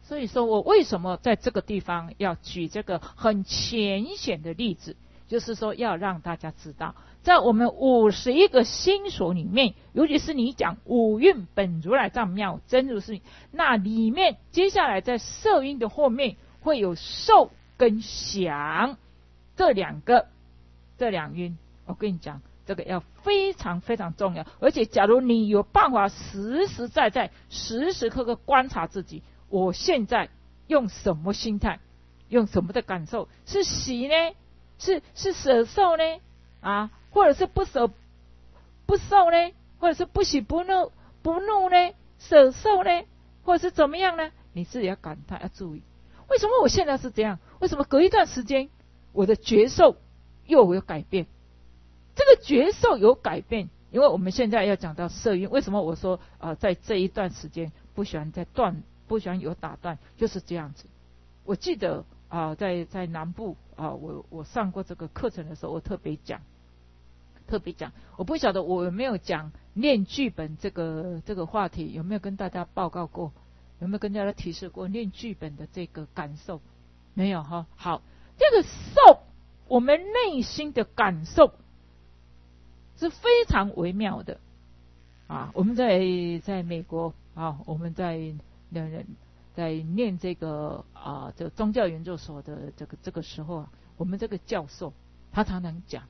所以说我为什么在这个地方要举这个很浅显的例子，就是说要让大家知道，在我们51个心所里面，尤其是你讲五蕴本如来藏妙真如是，那里面接下来在色音的后面会有受跟想这两音。我跟你讲，这个要非常非常重要，而且假如你有办法实实在在时时刻刻观察自己，我现在用什么心态，用什么的感受，是喜呢，是舍受呢或者是不舍不受呢，或者是不喜不怒呢，舍受呢，或者是怎么样呢？你自己要感叹，要注意，为什么我现在是这样？为什么隔一段时间我的觉受又有改变？这个觉受有改变，因为我们现在要讲到色蕴，为什么我说在这一段时间不喜欢不喜欢有打断，就是这样子。我记得在南部我上过这个课程的时候，我特别讲，我不晓得我有没有讲念剧本这个话题，有没有跟大家报告过，有没有跟大家提示过念剧本的这个感受？没有哈。好，这个受，我们内心的感受是非常微妙的我们在美国我们在念这个这个宗教研究所的这个时候我们这个教授他常常讲，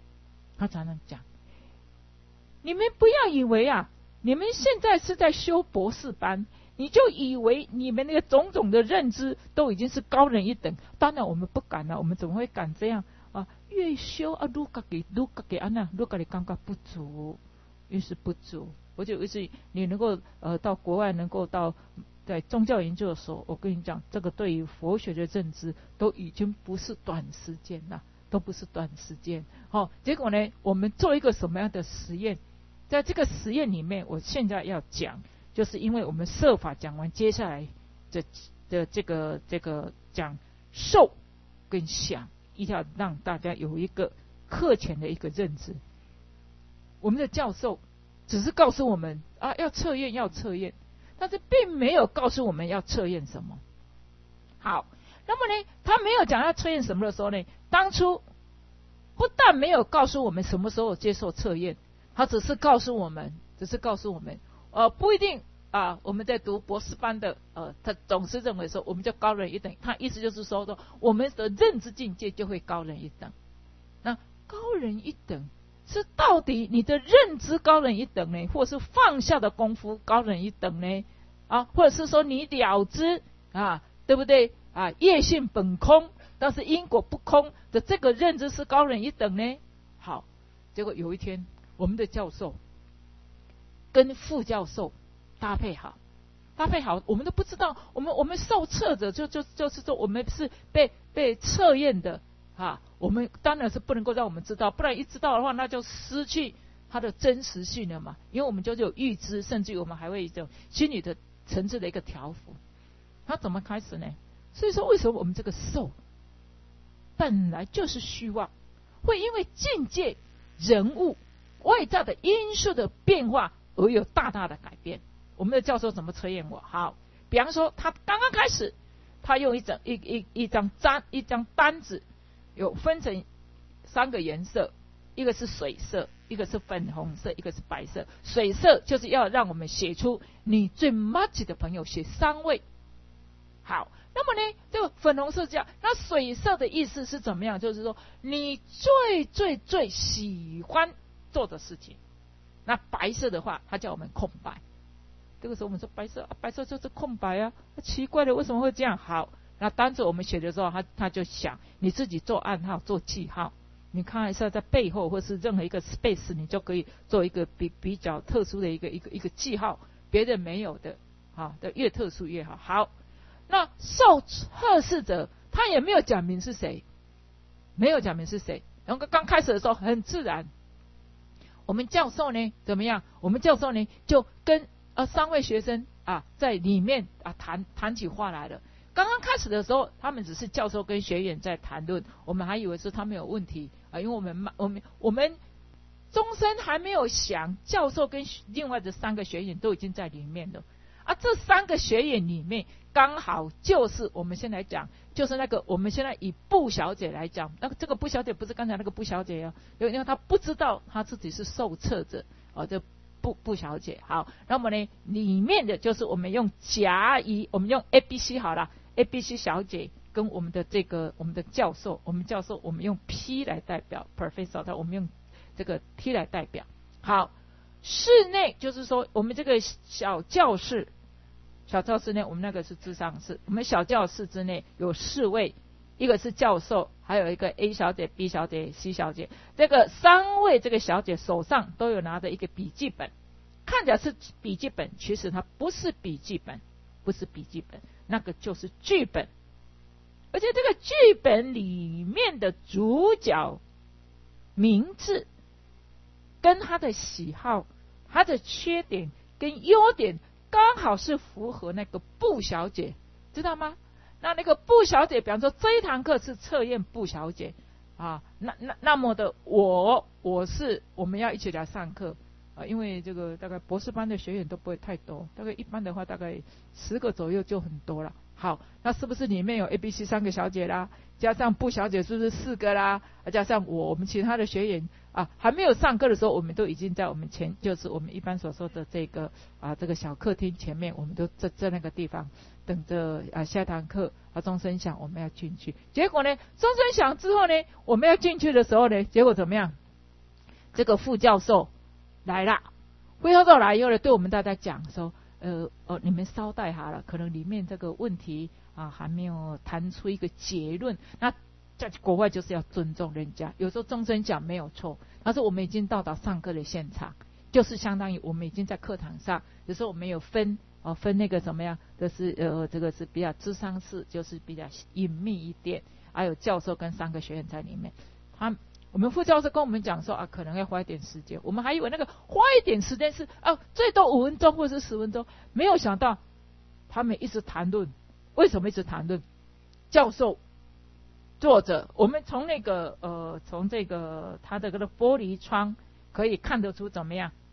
你们不要以为你们现在是在修博士班，你就以为你们那个种种的认知都已经是高人一等。当然我们不敢我们怎么会敢这样越修愈自己愈自己感觉不足，越是不足。我就于是你能够到国外，能够到在宗教研究所，我跟你讲，这个对于佛学的认知都已经不是短时间了，都不是短时间。结果呢，我们做一个什么样的实验？在这个实验里面，我现在要讲，就是因为我们设法讲完，接下来的这个讲受跟想，一定要让大家有一个课前的一个认知。我们的教授只是告诉我们要测验，但是并没有告诉我们要测验什么。好，那么呢，他没有讲要测验什么的时候呢，当初不但没有告诉我们什么时候接受测验，他只是告诉我们不一定我们在读博士班的他总是认为说我们就高人一等，他意思就是说我们的认知境界就会高人一等。那高人一等是到底你的认知高人一等呢，或是放下的功夫高人一等呢或者是说你了知对不对业性本空，但是因果不空的这个认知是高人一等呢？好，结果有一天我们的教授跟副教授搭配好，我们都不知道，我们受测者就是说我们是被测验的我们当然是不能够让我们知道，不然一知道的话，那就失去它的真实性了嘛。因为我们就有预知，甚至于我们还会有心理的层次的一个调伏。它怎么开始呢？所以说，为什么我们这个受本来就是虚妄，会因为境界、人物、外在的因素的变化而有大大的改变。我们的教授怎么测验我？好，比方说他刚刚开始，他用一张单子，有分成3个颜色，一个是水色，一个是粉红色，一个是白色。水色就是要让我们写出你最 much 的朋友，写3位。好，那么呢，这个粉红色这样，那水色的意思是怎么样？就是说你最喜欢做的事情。那白色的话，他叫我们空白。这个时候我们说白色就是空白奇怪了，为什么会这样？好，那单子我们写的时候，他就想你自己做暗号、做记号，你看一下在背后或是任何一个 space， 你就可以做一个比较特殊的一个记号，别人没有的越特殊越好。好，那受测试者他也没有讲明是谁，然后刚开始的时候很自然。我们教授呢怎么样？我们教授呢就跟3位学生在里面谈起话来了。刚刚开始的时候，他们只是教授跟学员在谈论，我们还以为是他们有问题因为我们终身还没有想，教授跟另外的3个学员都已经在里面了啊，这3个学员里面，刚好就是我们先来讲，就是那个我们现在以布小姐来讲，那个这个布小姐不是刚才那个布小姐哦，因为她不知道她自己是受测者哦，这布小姐。好，那么呢，里面的就是我们用甲乙，我们用 ABC 好了 ，ABC 小姐跟我们的教授，我们用 P 来代表 Professor， 我们用这个 T 来代表。好，室内就是说我们这个小教室内，我们那个是咨商室，我们小教室之内有4位，一个是教授，还有一个 A 小姐、B 小姐、C 小姐。这个3位这个小姐手上都有拿着一个笔记本，看起来是笔记本，其实它不是笔记本，那个就是剧本。而且这个剧本里面的主角名字跟他的喜好、他的缺点跟优点刚好是符合那个布小姐，知道吗？那个布小姐，比方说这一堂课是测验布小姐啊，那么的我们要一起来上课啊，因为这个大概博士班的学员都不会太多，大概一般的话大概10个左右就很多了。好，那是不是里面有 ABC 3个小姐啦，加上布小姐是不是4个啦，加上我们其他的学员啊，还没有上课的时候，我们都已经在我们前，就是我们一般所说的这个小客厅前面，我们都在那个地方等着下堂课钟声响我们要进去。结果呢，钟声响之后呢，我们要进去的时候呢，结果怎么样？这个副教授来了，副教授来以后呢，对我们大家讲说，你们稍待好了，可能里面这个问题还没有谈出一个结论。那在国外就是要尊重人家，有时候钟声响没有错，但是我们已经到达上课的现场，就是相当于我们已经在课堂上。有时候我们有分那个怎么样，就是这个是比较咨商室，就是比较隐秘一点，还有教授跟3个学员在里面。我们副教授跟我们讲说可能要花一点时间，我们还以为那个花一点时间是最多5分钟或是10分钟，没有想到他们一直谈论。为什么一直谈论？教授作者，我们从那个从这个他的这个玻璃窗可以看得出怎么样？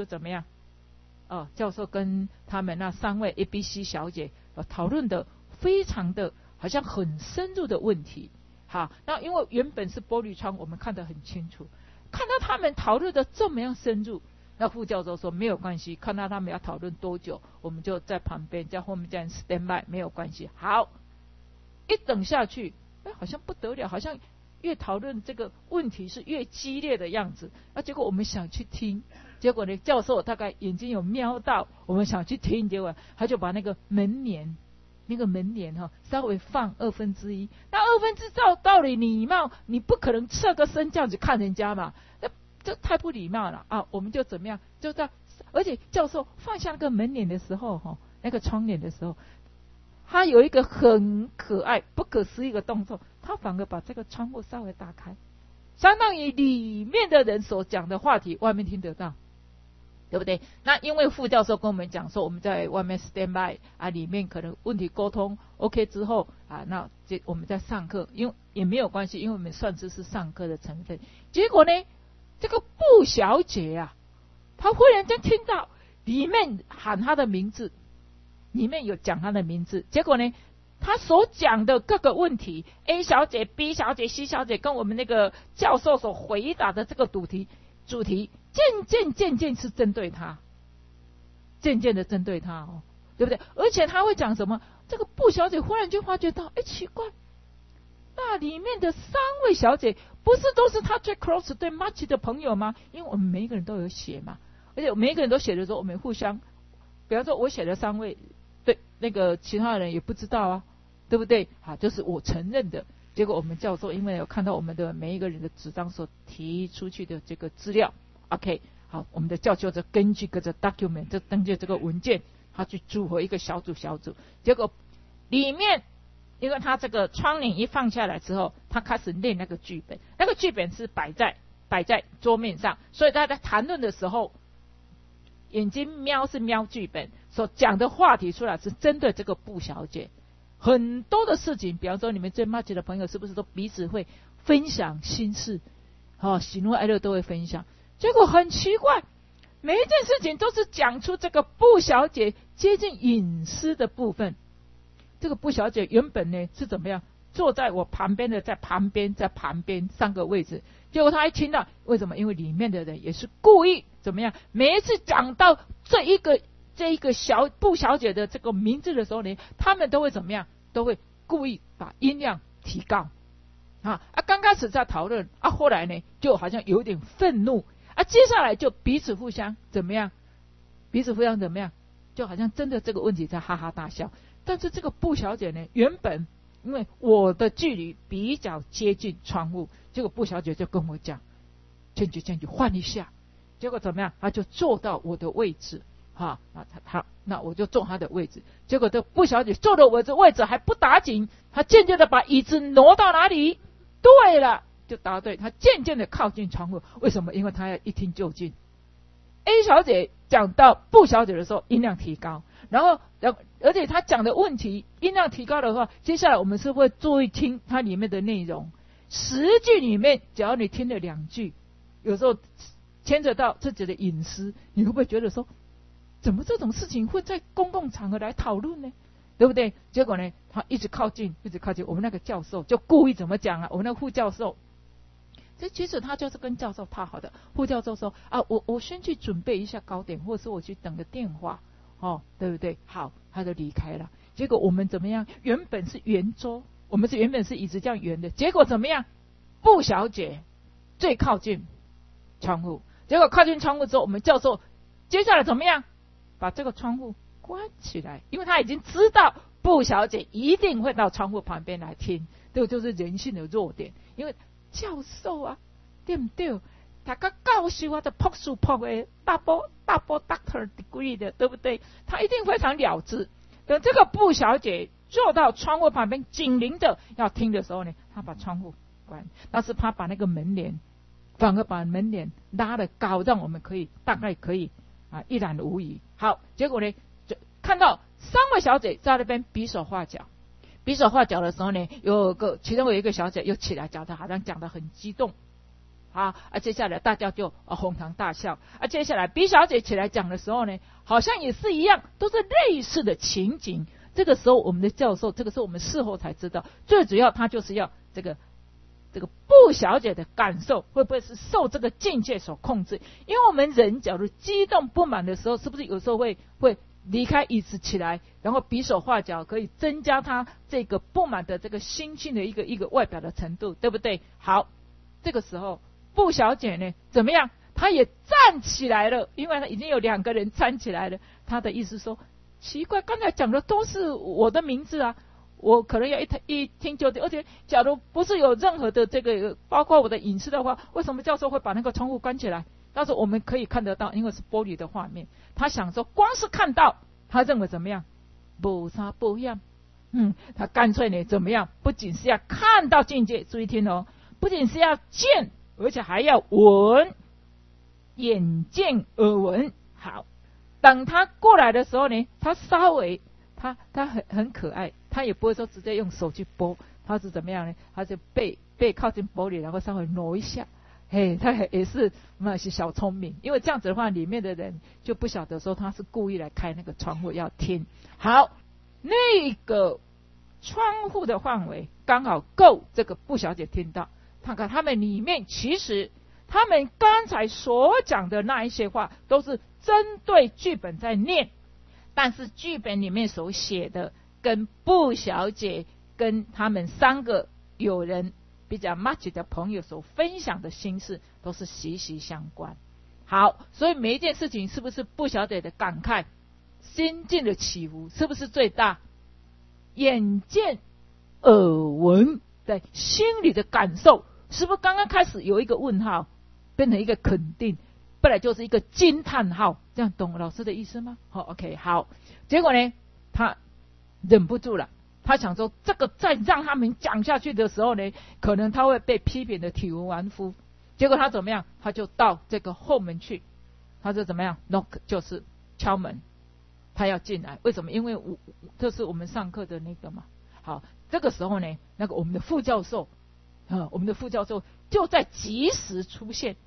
教授跟他们那3位 ABC 小姐讨论的非常的好像很深入的问题。好，那因为原本是玻璃窗，我们看得很清楚，看到他们讨论的这么样深入，那副教授说没有关系，看到他们要讨论多久，我们就在旁边在后面这样 stand by， 没有关系。好，一等下去好像不得了，好像越讨论这个问题是越激烈的样子。结果我们想去听，结果呢，教授大概眼睛有瞄到我们想去听，结果他就把那个门帘稍微放1/2，那2/2照理礼貌，你不可能侧个身这样子看人家嘛，这太不礼貌了我们就怎么样，就在，而且教授放下那个门帘的时候那个窗帘的时候，他有一个很可爱不可思议的动作，他反而把这个窗户稍微打开，相当于里面的人所讲的话题外面听得到，对不对？那因为副教授跟我们讲说，我们在外面 stand by 里面可能问题沟通 OK 之后那我们在上课，因为也没有关系，因为我们算是上课的成分。结果呢，这个布小姐她忽然间听到里面喊她的名字，里面有讲她的名字，结果呢，她所讲的各个问题 A 小姐 B 小姐 C 小姐跟我们那个教授所回答的这个主题渐渐是针对他，渐渐的针对他对不对？而且他会讲什么？这个布小姐忽然就发觉到，奇怪，那里面的3位小姐不是都是他最 close 最 much 的朋友吗？因为我们每一个人都有写嘛，而且每一个人都写的时候，我们互相，比方说我写了3位，对那个其他人也不知道对不对？就是我承认的。结果我们教授因为有看到我们的每一个人的纸张所提出去的这个资料 ，OK， 好，我们的教授就根据这 document 就登记这个文件，他去组合一个小组，结果里面，因为他这个窗帘一放下来之后，他开始练那个剧本，那个剧本是摆在桌面上，所以他在谈论的时候，眼睛瞄是瞄剧本，所讲的话题出来是针对这个布小姐。很多的事情，比方说你们最 much 的朋友是不是都彼此会分享心事喜怒哀乐都会分享，结果很奇怪， 每一件事情都是讲出这个布小姐接近隐私的部分。这个布小姐原本呢是怎么样，坐在我旁边的，在旁边3个位置。结果她一听到，为什么？因为里面的人也是故意怎么样，每一次讲到这一个布小姐的这个名字的时候呢，他们都会怎么样，都会故意把音量提高刚开始在讨论后来呢就好像有点愤怒接下来就彼此互相怎么样，就好像真的这个问题在哈哈大笑。但是这个布小姐呢，原本因为我的距离比较接近窗户，结果布小姐就跟我讲change换一下，结果怎么样，她就坐到我的位置那我就坐她的位置。结果这布小姐坐到我的位置还不打紧，她渐渐的把椅子挪到哪里？对了，就答对，她渐渐的靠近窗户。为什么？因为她要一听就进。A 小姐讲到布小姐的时候音量提高，然后而且她讲的问题音量提高的话，接下来我们是会注意听它里面的内容。10句里面只要你听了2句，有时候牵扯到自己的隐私，你会不会觉得说，怎么这种事情会在公共场合来讨论呢？对不对？结果呢，他一直靠近，我们那个教授就故意怎么讲我们那个副教授，这其实他就是跟教授套好的。副教授说我先去准备一下糕点，或者是我去等个电话对不对？好，他就离开了。结果我们怎么样？原本是圆桌，我们原本是椅子这样圆的，结果怎么样？布小姐最靠近窗户，结果靠近窗户之后，我们教授接下来怎么样？把这个窗户关起来，因为他已经知道布小姐一定会到窗户旁边来听，这个就是人性的弱点。因为教授对不对？他个教授的博士的double doctor degree 的，对不对？他一定非常了知。等这个布小姐坐到窗户旁边，紧邻的要听的时候呢，他把窗户关，但是他把那个门帘，反而把门帘拉得高，让我们大概可以一览无遗。好，结果呢，就看到3位小姐在那边比手画脚的时候呢，其中有一个小姐又起来讲，她好像讲得很激动接下来大家就哄堂大笑接下来 B 小姐起来讲的时候呢，好像也是一样，都是类似的情景。这个时候我们的教授，这个是我们事后才知道，最主要他就是要这个布小姐的感受会不会是受这个境界所控制。因为我们人假如激动不满的时候，是不是有时候会离开椅子起来，然后比手画脚，可以增加他这个不满的这个心情的一个外表的程度，对不对？好，这个时候布小姐呢怎么样？她也站起来了，因为她已经有2个人站起来了。她的意思说，奇怪，刚才讲的都是我的名字我可能要一听就对，而且假如不是有任何的这个包括我的隐私的话，为什么教授会把那个窗户关起来？但是我们可以看得到，因为是玻璃的画面。他想说，光是看到，他认为怎么样？没啥不一样。他干脆呢怎么样？不仅是要看到境界，注意听不仅是要见，而且还要闻，眼见耳闻。好，等他过来的时候呢，他稍微他很可爱，他也不会说直接用手去拨，他是怎么样呢？他就背靠近玻璃，然后稍微挪一下。他也是小聪明，因为这样子的话，里面的人就不晓得说他是故意来开那个窗户要听。好，那个窗户的范围刚好够这个布小姐听到。看看他们里面，其实他们刚才所讲的那一些话，都是针对剧本在念，但是剧本里面所写的，跟布小姐跟他们3个有人比较 match 的朋友所分享的心事都是息息相关。好，所以每一件事情是不是布小姐的感慨、心境的起伏是不是最大？眼见耳闻的心理的感受，是不是刚刚开始有一个问号变成一个肯定，本来就是一个惊叹号？这样懂老师的意思吗？OK， 好。结果呢，他忍不住了，他想说这个再让他们讲下去的时候呢，可能他会被批评的体无完肤。结果他怎么样？他就到这个后门去，他就怎么样 knock， 就是敲门，他要进来。为什么？因为这是我们上课的那个嘛。好，这个时候呢，那个我们的副教授就在及时出现。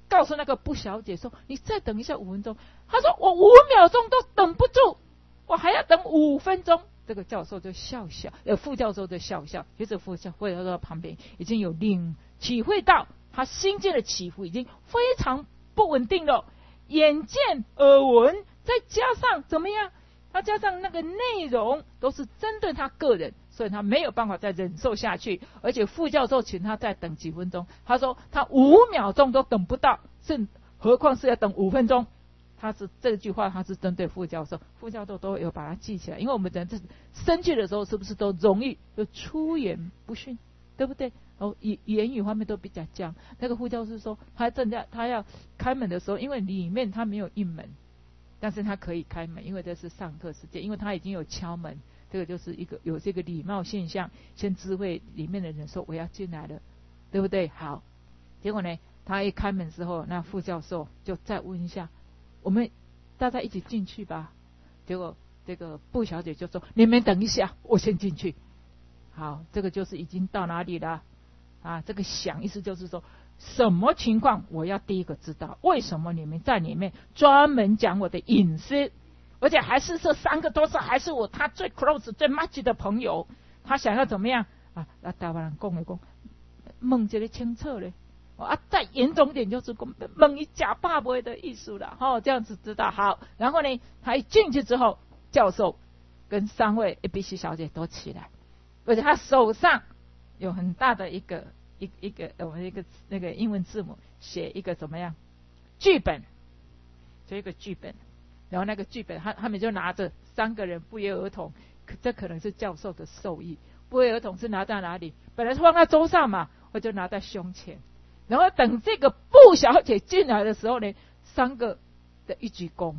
告诉那个布小姐说：“你再等一下5分钟。”她说：“我5秒钟都等不住，我还要等5分钟。”这个教授就笑笑，副教授就笑笑。其实副教授旁边已经有体会到他心境的起伏已经非常不稳定了，眼见耳闻，再加上怎么样？他加上那个内容都是针对他个人，所以他没有办法再忍受下去。而且副教授请他再等几分钟，他说他5秒钟都等不到，何况是要等5分钟。他是这句话，他是针对副教授，副教授都有把它记起来。因为我们人生气的时候，是不是都容易就出言不逊，对不对？言语方面都比较僵。那个副教授说，他要开门的时候，因为里面他没有应门，但是他可以开门，因为这是上课时间，因为他已经有敲门，这个就是有这个礼貌现象，先知会里面的人说我要进来了，对不对？好，结果呢，他一开门之后，那副教授就再问一下，我们大家一起进去吧。结果这个布小姐就说：“你们等一下，我先进去。”好，这个就是已经到哪里了啊？这个想意思就是说，什么情况我要第一个知道，为什么你们在里面专门讲我的隐私，而且还是这3个都是还是他最 close 最 much 的朋友，他想要怎么样啊？那台湾人讲的讲，问这个清楚嘞。再严重点就是问一假爸爸的意思了，这样子知道好。然后呢，他一进去之后，教授跟3位 ABC 小姐都起来，而且他手上有很大的我们一个那个英文字母，写一个怎么样剧本，就一个剧本。然后那个剧本他们就拿着3个人不约而同，这可能是教授的授意，不约而同是拿在哪里？本来是放在桌上嘛，我就拿在胸前。然后等这个布小姐进来的时候呢，3个的一鞠躬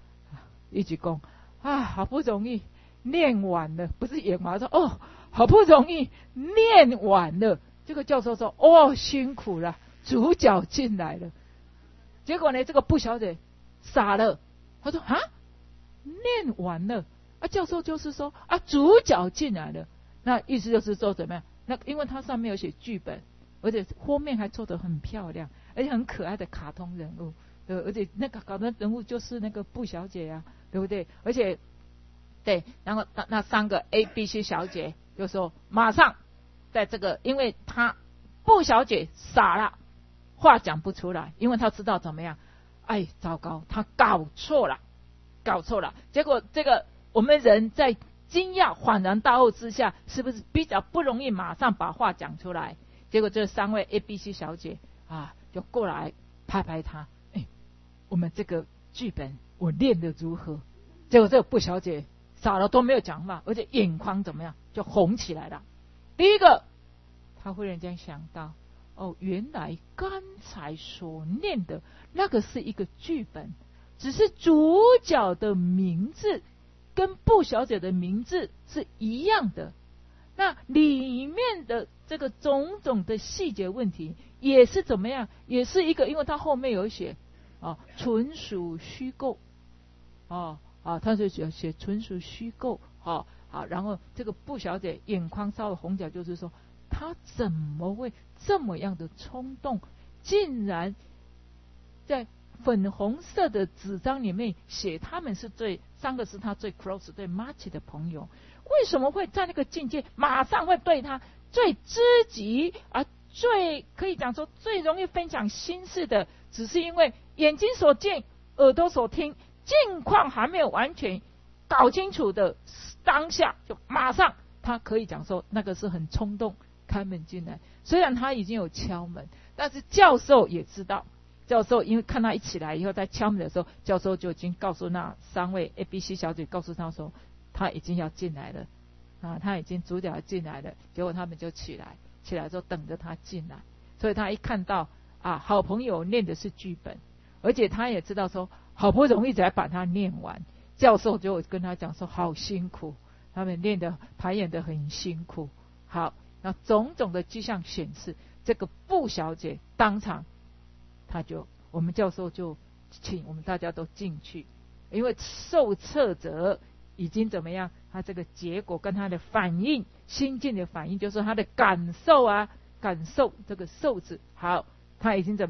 啊，好不容易念完了，不是演完，说哦，好不容易念完了。这个教授说：“哦，辛苦了，主角进来了。”结果呢，这个布小姐傻了，她说：“啊，念完了啊？”教授就是说啊，主角进来了，那意思就是说怎么样？那因为它上面有写剧本。而且封面还做得很漂亮，而且很可爱的卡通人物，而且那个卡通人物就是那个布小姐啊，对不对？而且对，然后那3个 ABC 小姐就说马上在这个，因为她布小姐傻了，话讲不出来，因为她知道怎么样，哎，糟糕，她搞错了。结果这个我们人在惊讶恍然大悟之下，是不是比较不容易马上把话讲出来？结果这3位 ABC 小姐啊，就过来拍拍她，我们这个剧本我练得如何？结果这个布小姐傻了都没有讲话，而且眼眶怎么样就红起来了。第一个，她忽然间想到，原来刚才所念的那个是一个剧本，只是主角的名字跟布小姐的名字是一样的。那里面的这个种种的细节问题也是怎么样？也是一个，因为它后面有写纯属虚构他就写纯属虚构然后这个布小姐眼眶稍微红起来，就是说她怎么会这么样的冲动，竟然在粉红色的纸张里面写他们是3个是他最 close 最 much 的朋友。为什么会在那个境界马上会对他最知己最可以讲说最容易分享心事的，只是因为眼睛所见耳朵所听，境况还没有完全搞清楚的当下，就马上他可以讲说那个是很冲动开门进来。虽然他已经有敲门，但是教授也知道，教授因为看他一起来以后在敲门的时候，教授就已经告诉那3位 ABC 小姐，告诉他说他已经要进来了他已经主角要进来了。结果他们就起来之后等着他进来。所以他一看到好朋友念的是剧本，而且他也知道说好不容易才把它念完，教授就跟他讲说好辛苦，他们排演的很辛苦。好，那种种的迹象显示，这个布小姐当场我们教授就请我们大家都进去，因为受测者已经怎么样，他这个结果跟他的反应心境的反应，就是他的感受这个受子好，他已经怎么样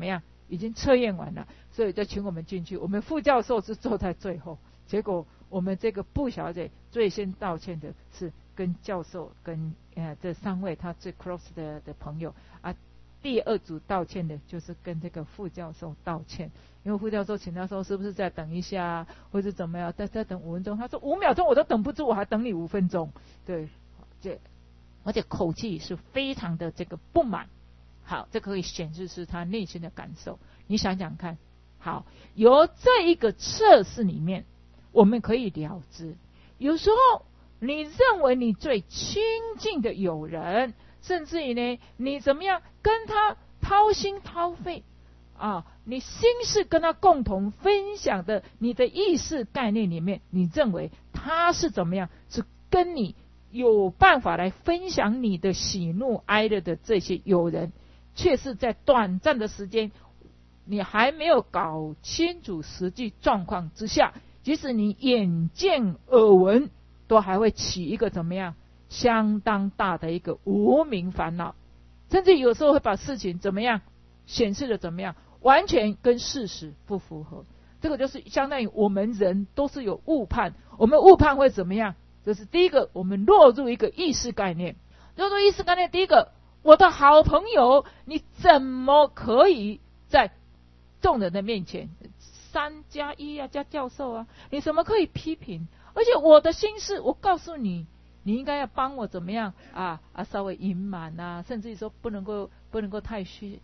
已经测验完了，所以就请我们进去。我们副教授是坐在最后，结果我们这个布小姐最先道歉的是跟教授跟这3位他最 close 的朋友啊。第2组道歉的就是跟这个副教授道歉，因为副教授请他说是不是再等一下，或者怎么样，再等5分钟。他说5秒钟我都等不住，我还等你5分钟。对，而且口气是非常的这个不满。好，这可以显示是他内心的感受。你想想看，好，由这一个测试里面，我们可以了知，有时候你认为你最亲近的友人，甚至于呢，你怎么样跟他掏心掏肺啊，你心事跟他共同分享的，你的意识概念里面，你认为他是怎么样，是跟你有办法来分享你的喜怒哀乐的这些友人，却是在短暂的时间，你还没有搞清楚实际状况之下，即使你眼见耳闻，都还会起一个怎么样相当大的一个无明烦恼，甚至有时候会把事情怎么样显示的怎么样，完全跟事实不符合。这个就是相当于我们人都是有误判，我们误判会怎么样？就是第一个，我们落入一个意识概念。落入意识概念，第一个，我的好朋友，你怎么可以在众人的面前3+1啊，加教授啊，你怎么可以批评？而且我的心事，我告诉你，你应该要帮我怎么样啊，稍微隐瞒啊，甚至于说不能够太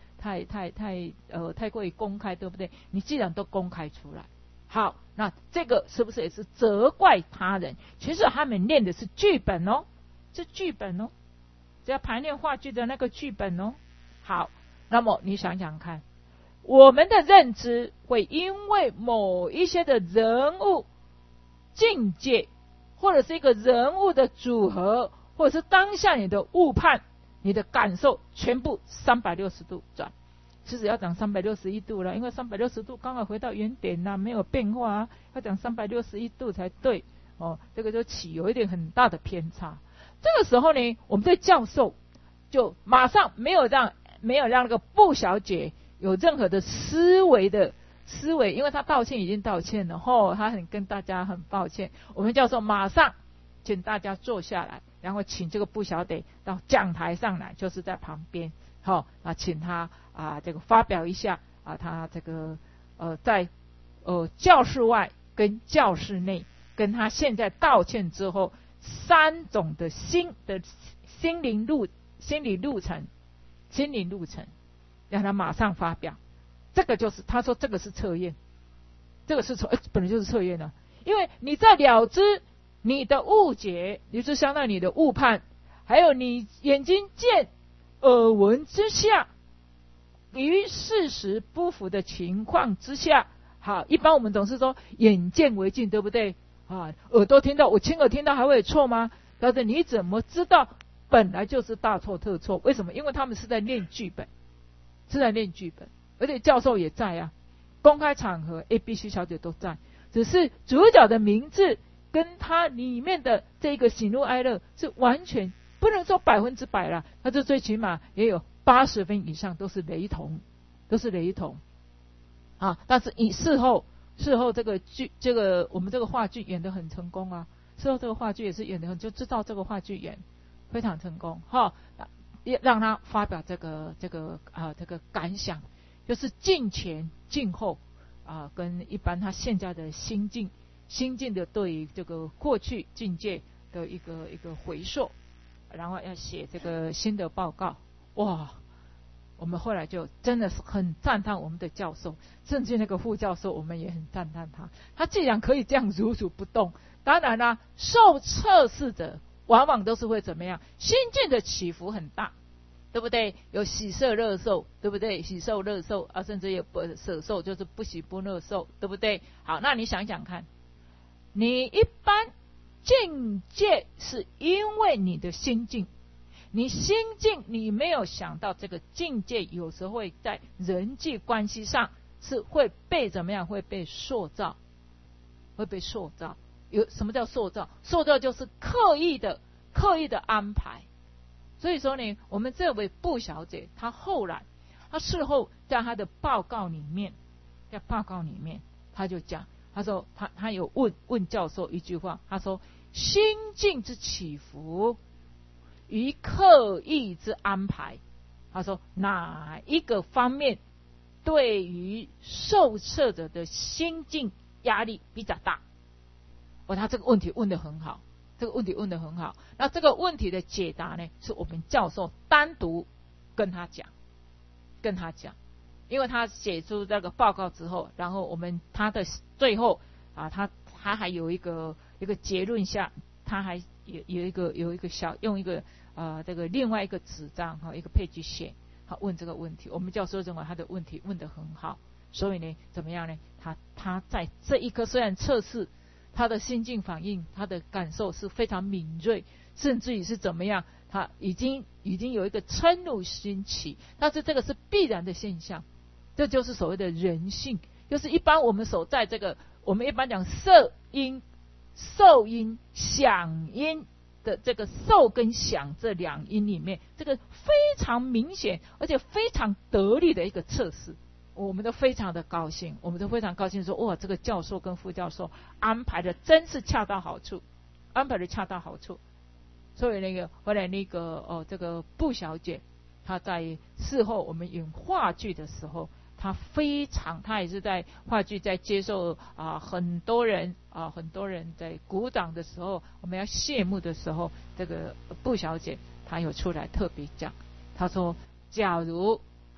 过于公开，对不对？你既然都公开出来，好，那这个是不是也是责怪他人？其实他们练的是剧本哦，是剧本哦，只要排练话剧的那个剧本哦。好，那么你想想看，我们的认知会因为某一些的人物境界，或者是一个人物的组合，或者是当下你的误判，你的感受全部360度转。其实要讲361度了，因为360度刚好回到原点啦，没有变化啊，要讲361度才对哦。这个就起有一点很大的偏差。这个时候呢，我们对教授就马上没有让那个布小姐有任何的思维，因为他道歉已经道歉了，他跟大家很抱歉。我们教授马上请大家坐下来，然后请这个布小姐到讲台上来，就是在旁边，请他这个发表一下他这个在教室外跟教室内，跟他现在道歉之后3种的心灵路程，让他马上发表。这个就是他说这个是测验，这个是本来就是测验的，因为你在了知你的误解，也就是相当于你的误判，还有你眼睛见耳闻之下，与事实不符的情况之下，好，一般我们总是说眼见为净，对不对耳朵听到，我亲耳听到还会有错吗？但是你怎么知道本来就是大错特错？为什么？因为他们是在练剧本，而且教授也在啊，公开场合 ABC 小姐都在，只是主角的名字跟他里面的这个喜怒哀乐是完全不能说100%啦，那这最起码也有80分以上都是雷同但是以事后这个我们这个话剧演得很成功啊，事后这个话剧也是演得很，就知道这个话剧演非常成功也让他发表这个感想，就是近前近后跟一般他现在的心境的对于这个过去境界的一个回溯，然后要写这个新的报告。哇，我们后来就真的是很赞叹我们的教授，甚至那个副教授我们也很赞叹他既然可以这样如如不动。当然啦，受测试者往往都是会怎么样，心境的起伏很大，对不对？有喜色乐受，对不对？喜受乐受甚至有不舍受，就是不喜不乐受，对不对？好，那你想想看，你一般境界是因为你的心境，你心境你没有想到这个境界有时候会在人际关系上是会被怎么样，会被塑造。有什么叫塑造？塑造就是刻意的安排。所以说呢，我们这位布小姐她后来她事后在他的报告里面，他就讲，他说他有问教授一句话，他说心境之起伏与刻意之安排，他说哪一个方面对于受测者的心境压力比较大？他这个问题问得很好，那这个问题的解答呢，是我们教授单独跟他讲，因为他写出这个报告之后，然后他的最后他还有一个结论下，他还有一个小用一个这个另外一个纸张一个配置写，他问这个问题，我们教授认为他的问题问得很好，所以呢怎么样呢？他在这一刻虽然测试他的心境反应，他的感受是非常敏锐，甚至于是怎么样，他已经有一个嗔怒兴起，但是这个是必然的现象，这就是所谓的人性，就是一般我们所在这个，我们一般讲色音、受音、想音的这个受跟想这两音里面，这个非常明显而且非常得力的一个测试。我们都非常的高兴，说哇，这个教授跟副教授安排的真是恰到好处。所以后来这个布小姐，她在事后我们演话剧的时候，她也是在话剧在接受很多人在鼓掌的时候，我们要谢幕的时候，这个布小姐她有出来特别讲，她说假如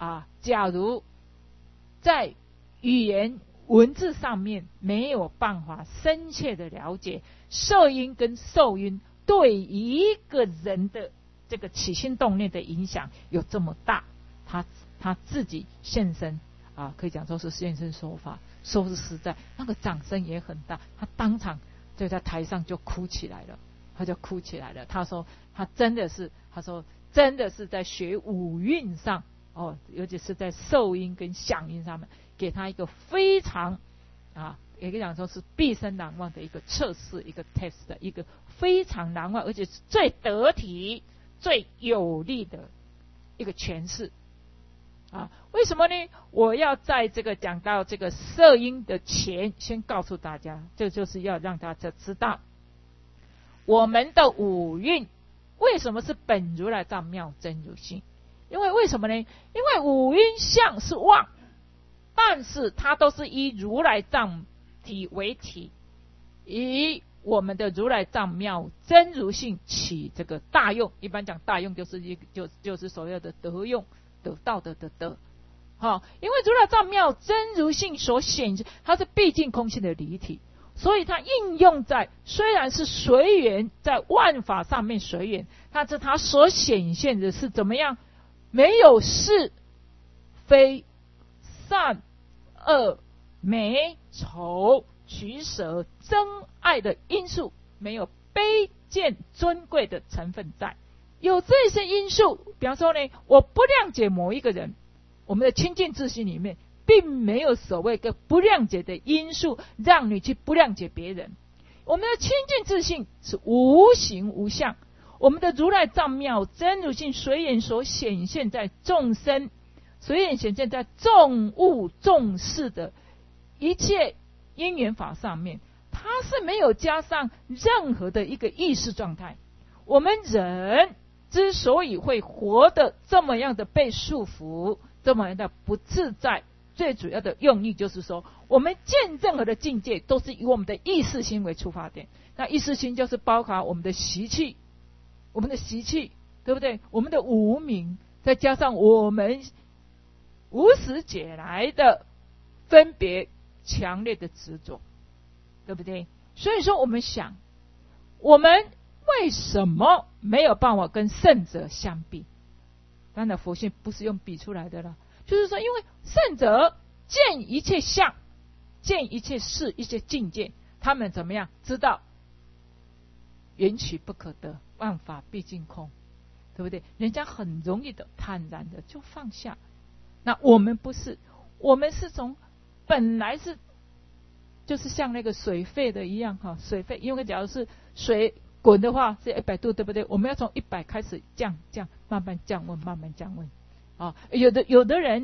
在语言文字上面没有办法深切的了解色音跟受音对一个人的这个起心动念的影响有这么大，他自己现身可以讲说是现身说法，说是实在，那个掌声也很大，他当场就在台上就哭起来了。他说他真的是在学五韵上尤其是在受音跟响音上面，给他一个非常也可以讲说是毕生难忘的一个测试，一个 test， 一个非常难忘而且是最得体最有力的一个诠释为什么呢？我要在这个讲到这个色音的前，先告诉大家，这就是要让大家知道我们的五蕴为什么是本如来藏妙真如性。为什么呢？因为五蕴相是妄，但是它都是以如来藏体为体，以我们的如来藏妙真如性起这个大用。一般讲大用就是所谓的得用，得到的得因为如来藏妙真如性所显，它是毕竟空性的离体，所以它应用在虽然是随缘，在万法上面随缘，但是它所显现的是怎么样？没有是非善恶美丑取舍憎爱的因素，没有卑贱尊贵的成分在。有这些因素，比方说呢，我不谅解某一个人，我们的清净自性里面并没有所谓的不谅解的因素让你去不谅解别人。我们的清净自性是无形无相，我们的如来藏妙真如性随缘所显现在众生，随缘显现在众物众事的一切因缘法上面，它是没有加上任何的一个意识状态。我们人之所以会活得这么样的被束缚，这么样的不自在，最主要的用意就是说，我们见任何的境界都是以我们的意识心为出发点。那意识心就是包含我们的习气，对不对？我们的无明，再加上我们无始劫来的分别强烈的执着，对不对？所以说我们想，我们为什么没有办法跟圣者相比？当然佛性不是用比出来的了，就是说因为圣者见一切相，见一切事，一切境界，他们怎么样知道缘起不可得，万法毕竟空，对不对？人家很容易的坦然的就放下。那我们不是，我们是从本来是就是像那个水沸的一样水沸，因为假如是水滚的话是100度，对不对？我们要从100开始降，慢慢降温有的人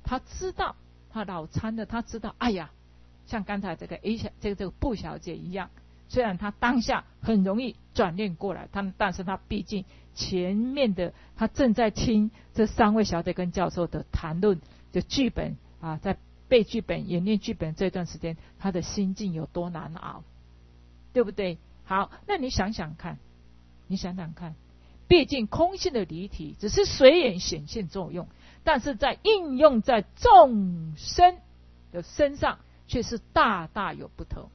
他知道，他脑残的，他知道，哎呀，像刚才这个 A 小这个布小姐一样，虽然他当下很容易转念过来，但是他毕竟前面的他正在听这3位小姐跟教授的谈论的剧本啊，在背剧本、演练剧本这段时间，他的心境有多难熬，对不对？好，那你想想看，毕竟空性的离体只是随缘显现作用，但是在应用在众生的身上，却是大大有不同，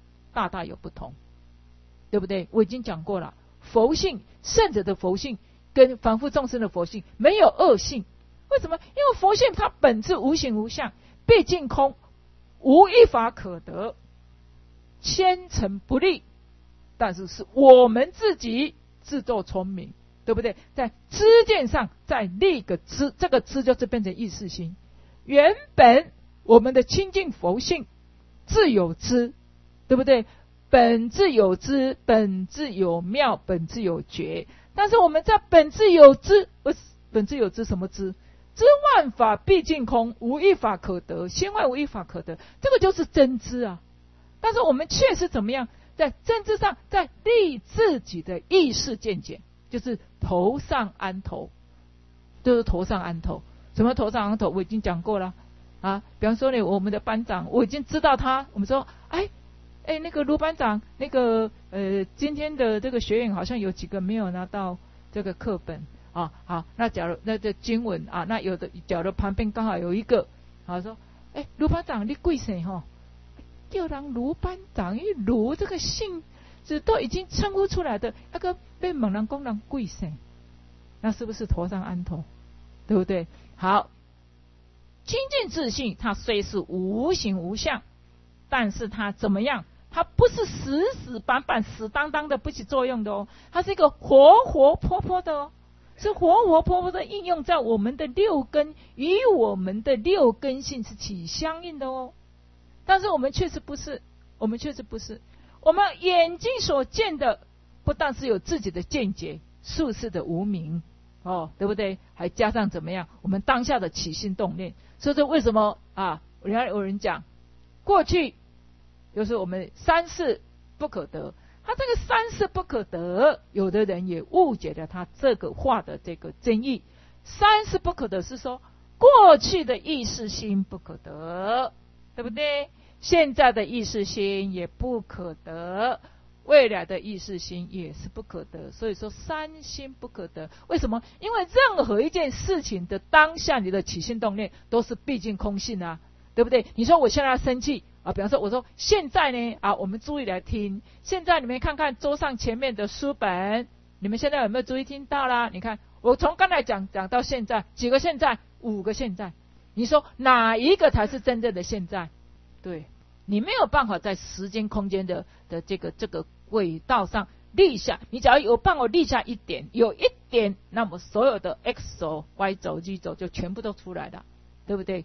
对不对？我已经讲过了，佛性，圣者的佛性跟凡夫众生的佛性没有恶性。为什么？因为佛性它本质无形无相，毕竟空，无一法可得，千层不利。但是是我们自己自作聪明，对不对？在知见上再立个知，这个知就是变成意识心。原本我们的清净佛性自有知，对不对？本自有知，本自有妙，本自有觉。但是我们在本自有知，本自有知什么知？知万法毕竟空，无一法可得，心外无一法可得，这个就是真知啊。但是我们确实怎么样，在真知上在立自己的意识见解，就是头上安头，就是头上安头。什么头上安头？我已经讲过了啊。比方说呢，我们的班长，我已经知道他，我们说，那个卢班长，那个今天的这个学员好像有几个没有拿到这个课本。啊，好，那假如那这经文啊，那有的假如旁边刚好有一个，好说，卢班长你贵姓哈？叫人卢班长，因为卢这个姓是都已经称呼出来的，那个被猛人工人贵姓，那是不是头上安头？对不对？好，清净自信，它虽是无形无相，但是它怎么样？它不是死死板板、死当当的不起作用的哦，它是一个活活泼泼的哦。是活活泼泼的应用在我们的六根，与我们的六根性是起相应的哦。但是我们确实不是，我们眼睛所见的，不但是有自己的见解，术士的无明哦，对不对？还加上怎么样？我们当下的起心动念。所以说为什么啊？人家有人讲，过去就是我们三世不可得。他这个三世不可得，有的人也误解了他这个话的这个真意。三世不可得是说过去的意识心不可得，对不对？现在的意识心也不可得，未来的意识心也是不可得。所以说三心不可得，为什么？因为任何一件事情的当下，你的起心动念都是毕竟空性啊，对不对？你说我现在要生气啊，比方说我说现在呢啊，我们注意来听，现在你们看看桌上前面的书本，你们现在有没有注意听到啦？你看我从刚才讲到现在，几个现在？5个现在，你说哪一个才是真正的现在？对，你没有办法在时间空间的这个轨道上立下，你只要有办法立下一点，有一点，那么所有的 X 轴、Y 轴、Z 轴就全部都出来了，对不对？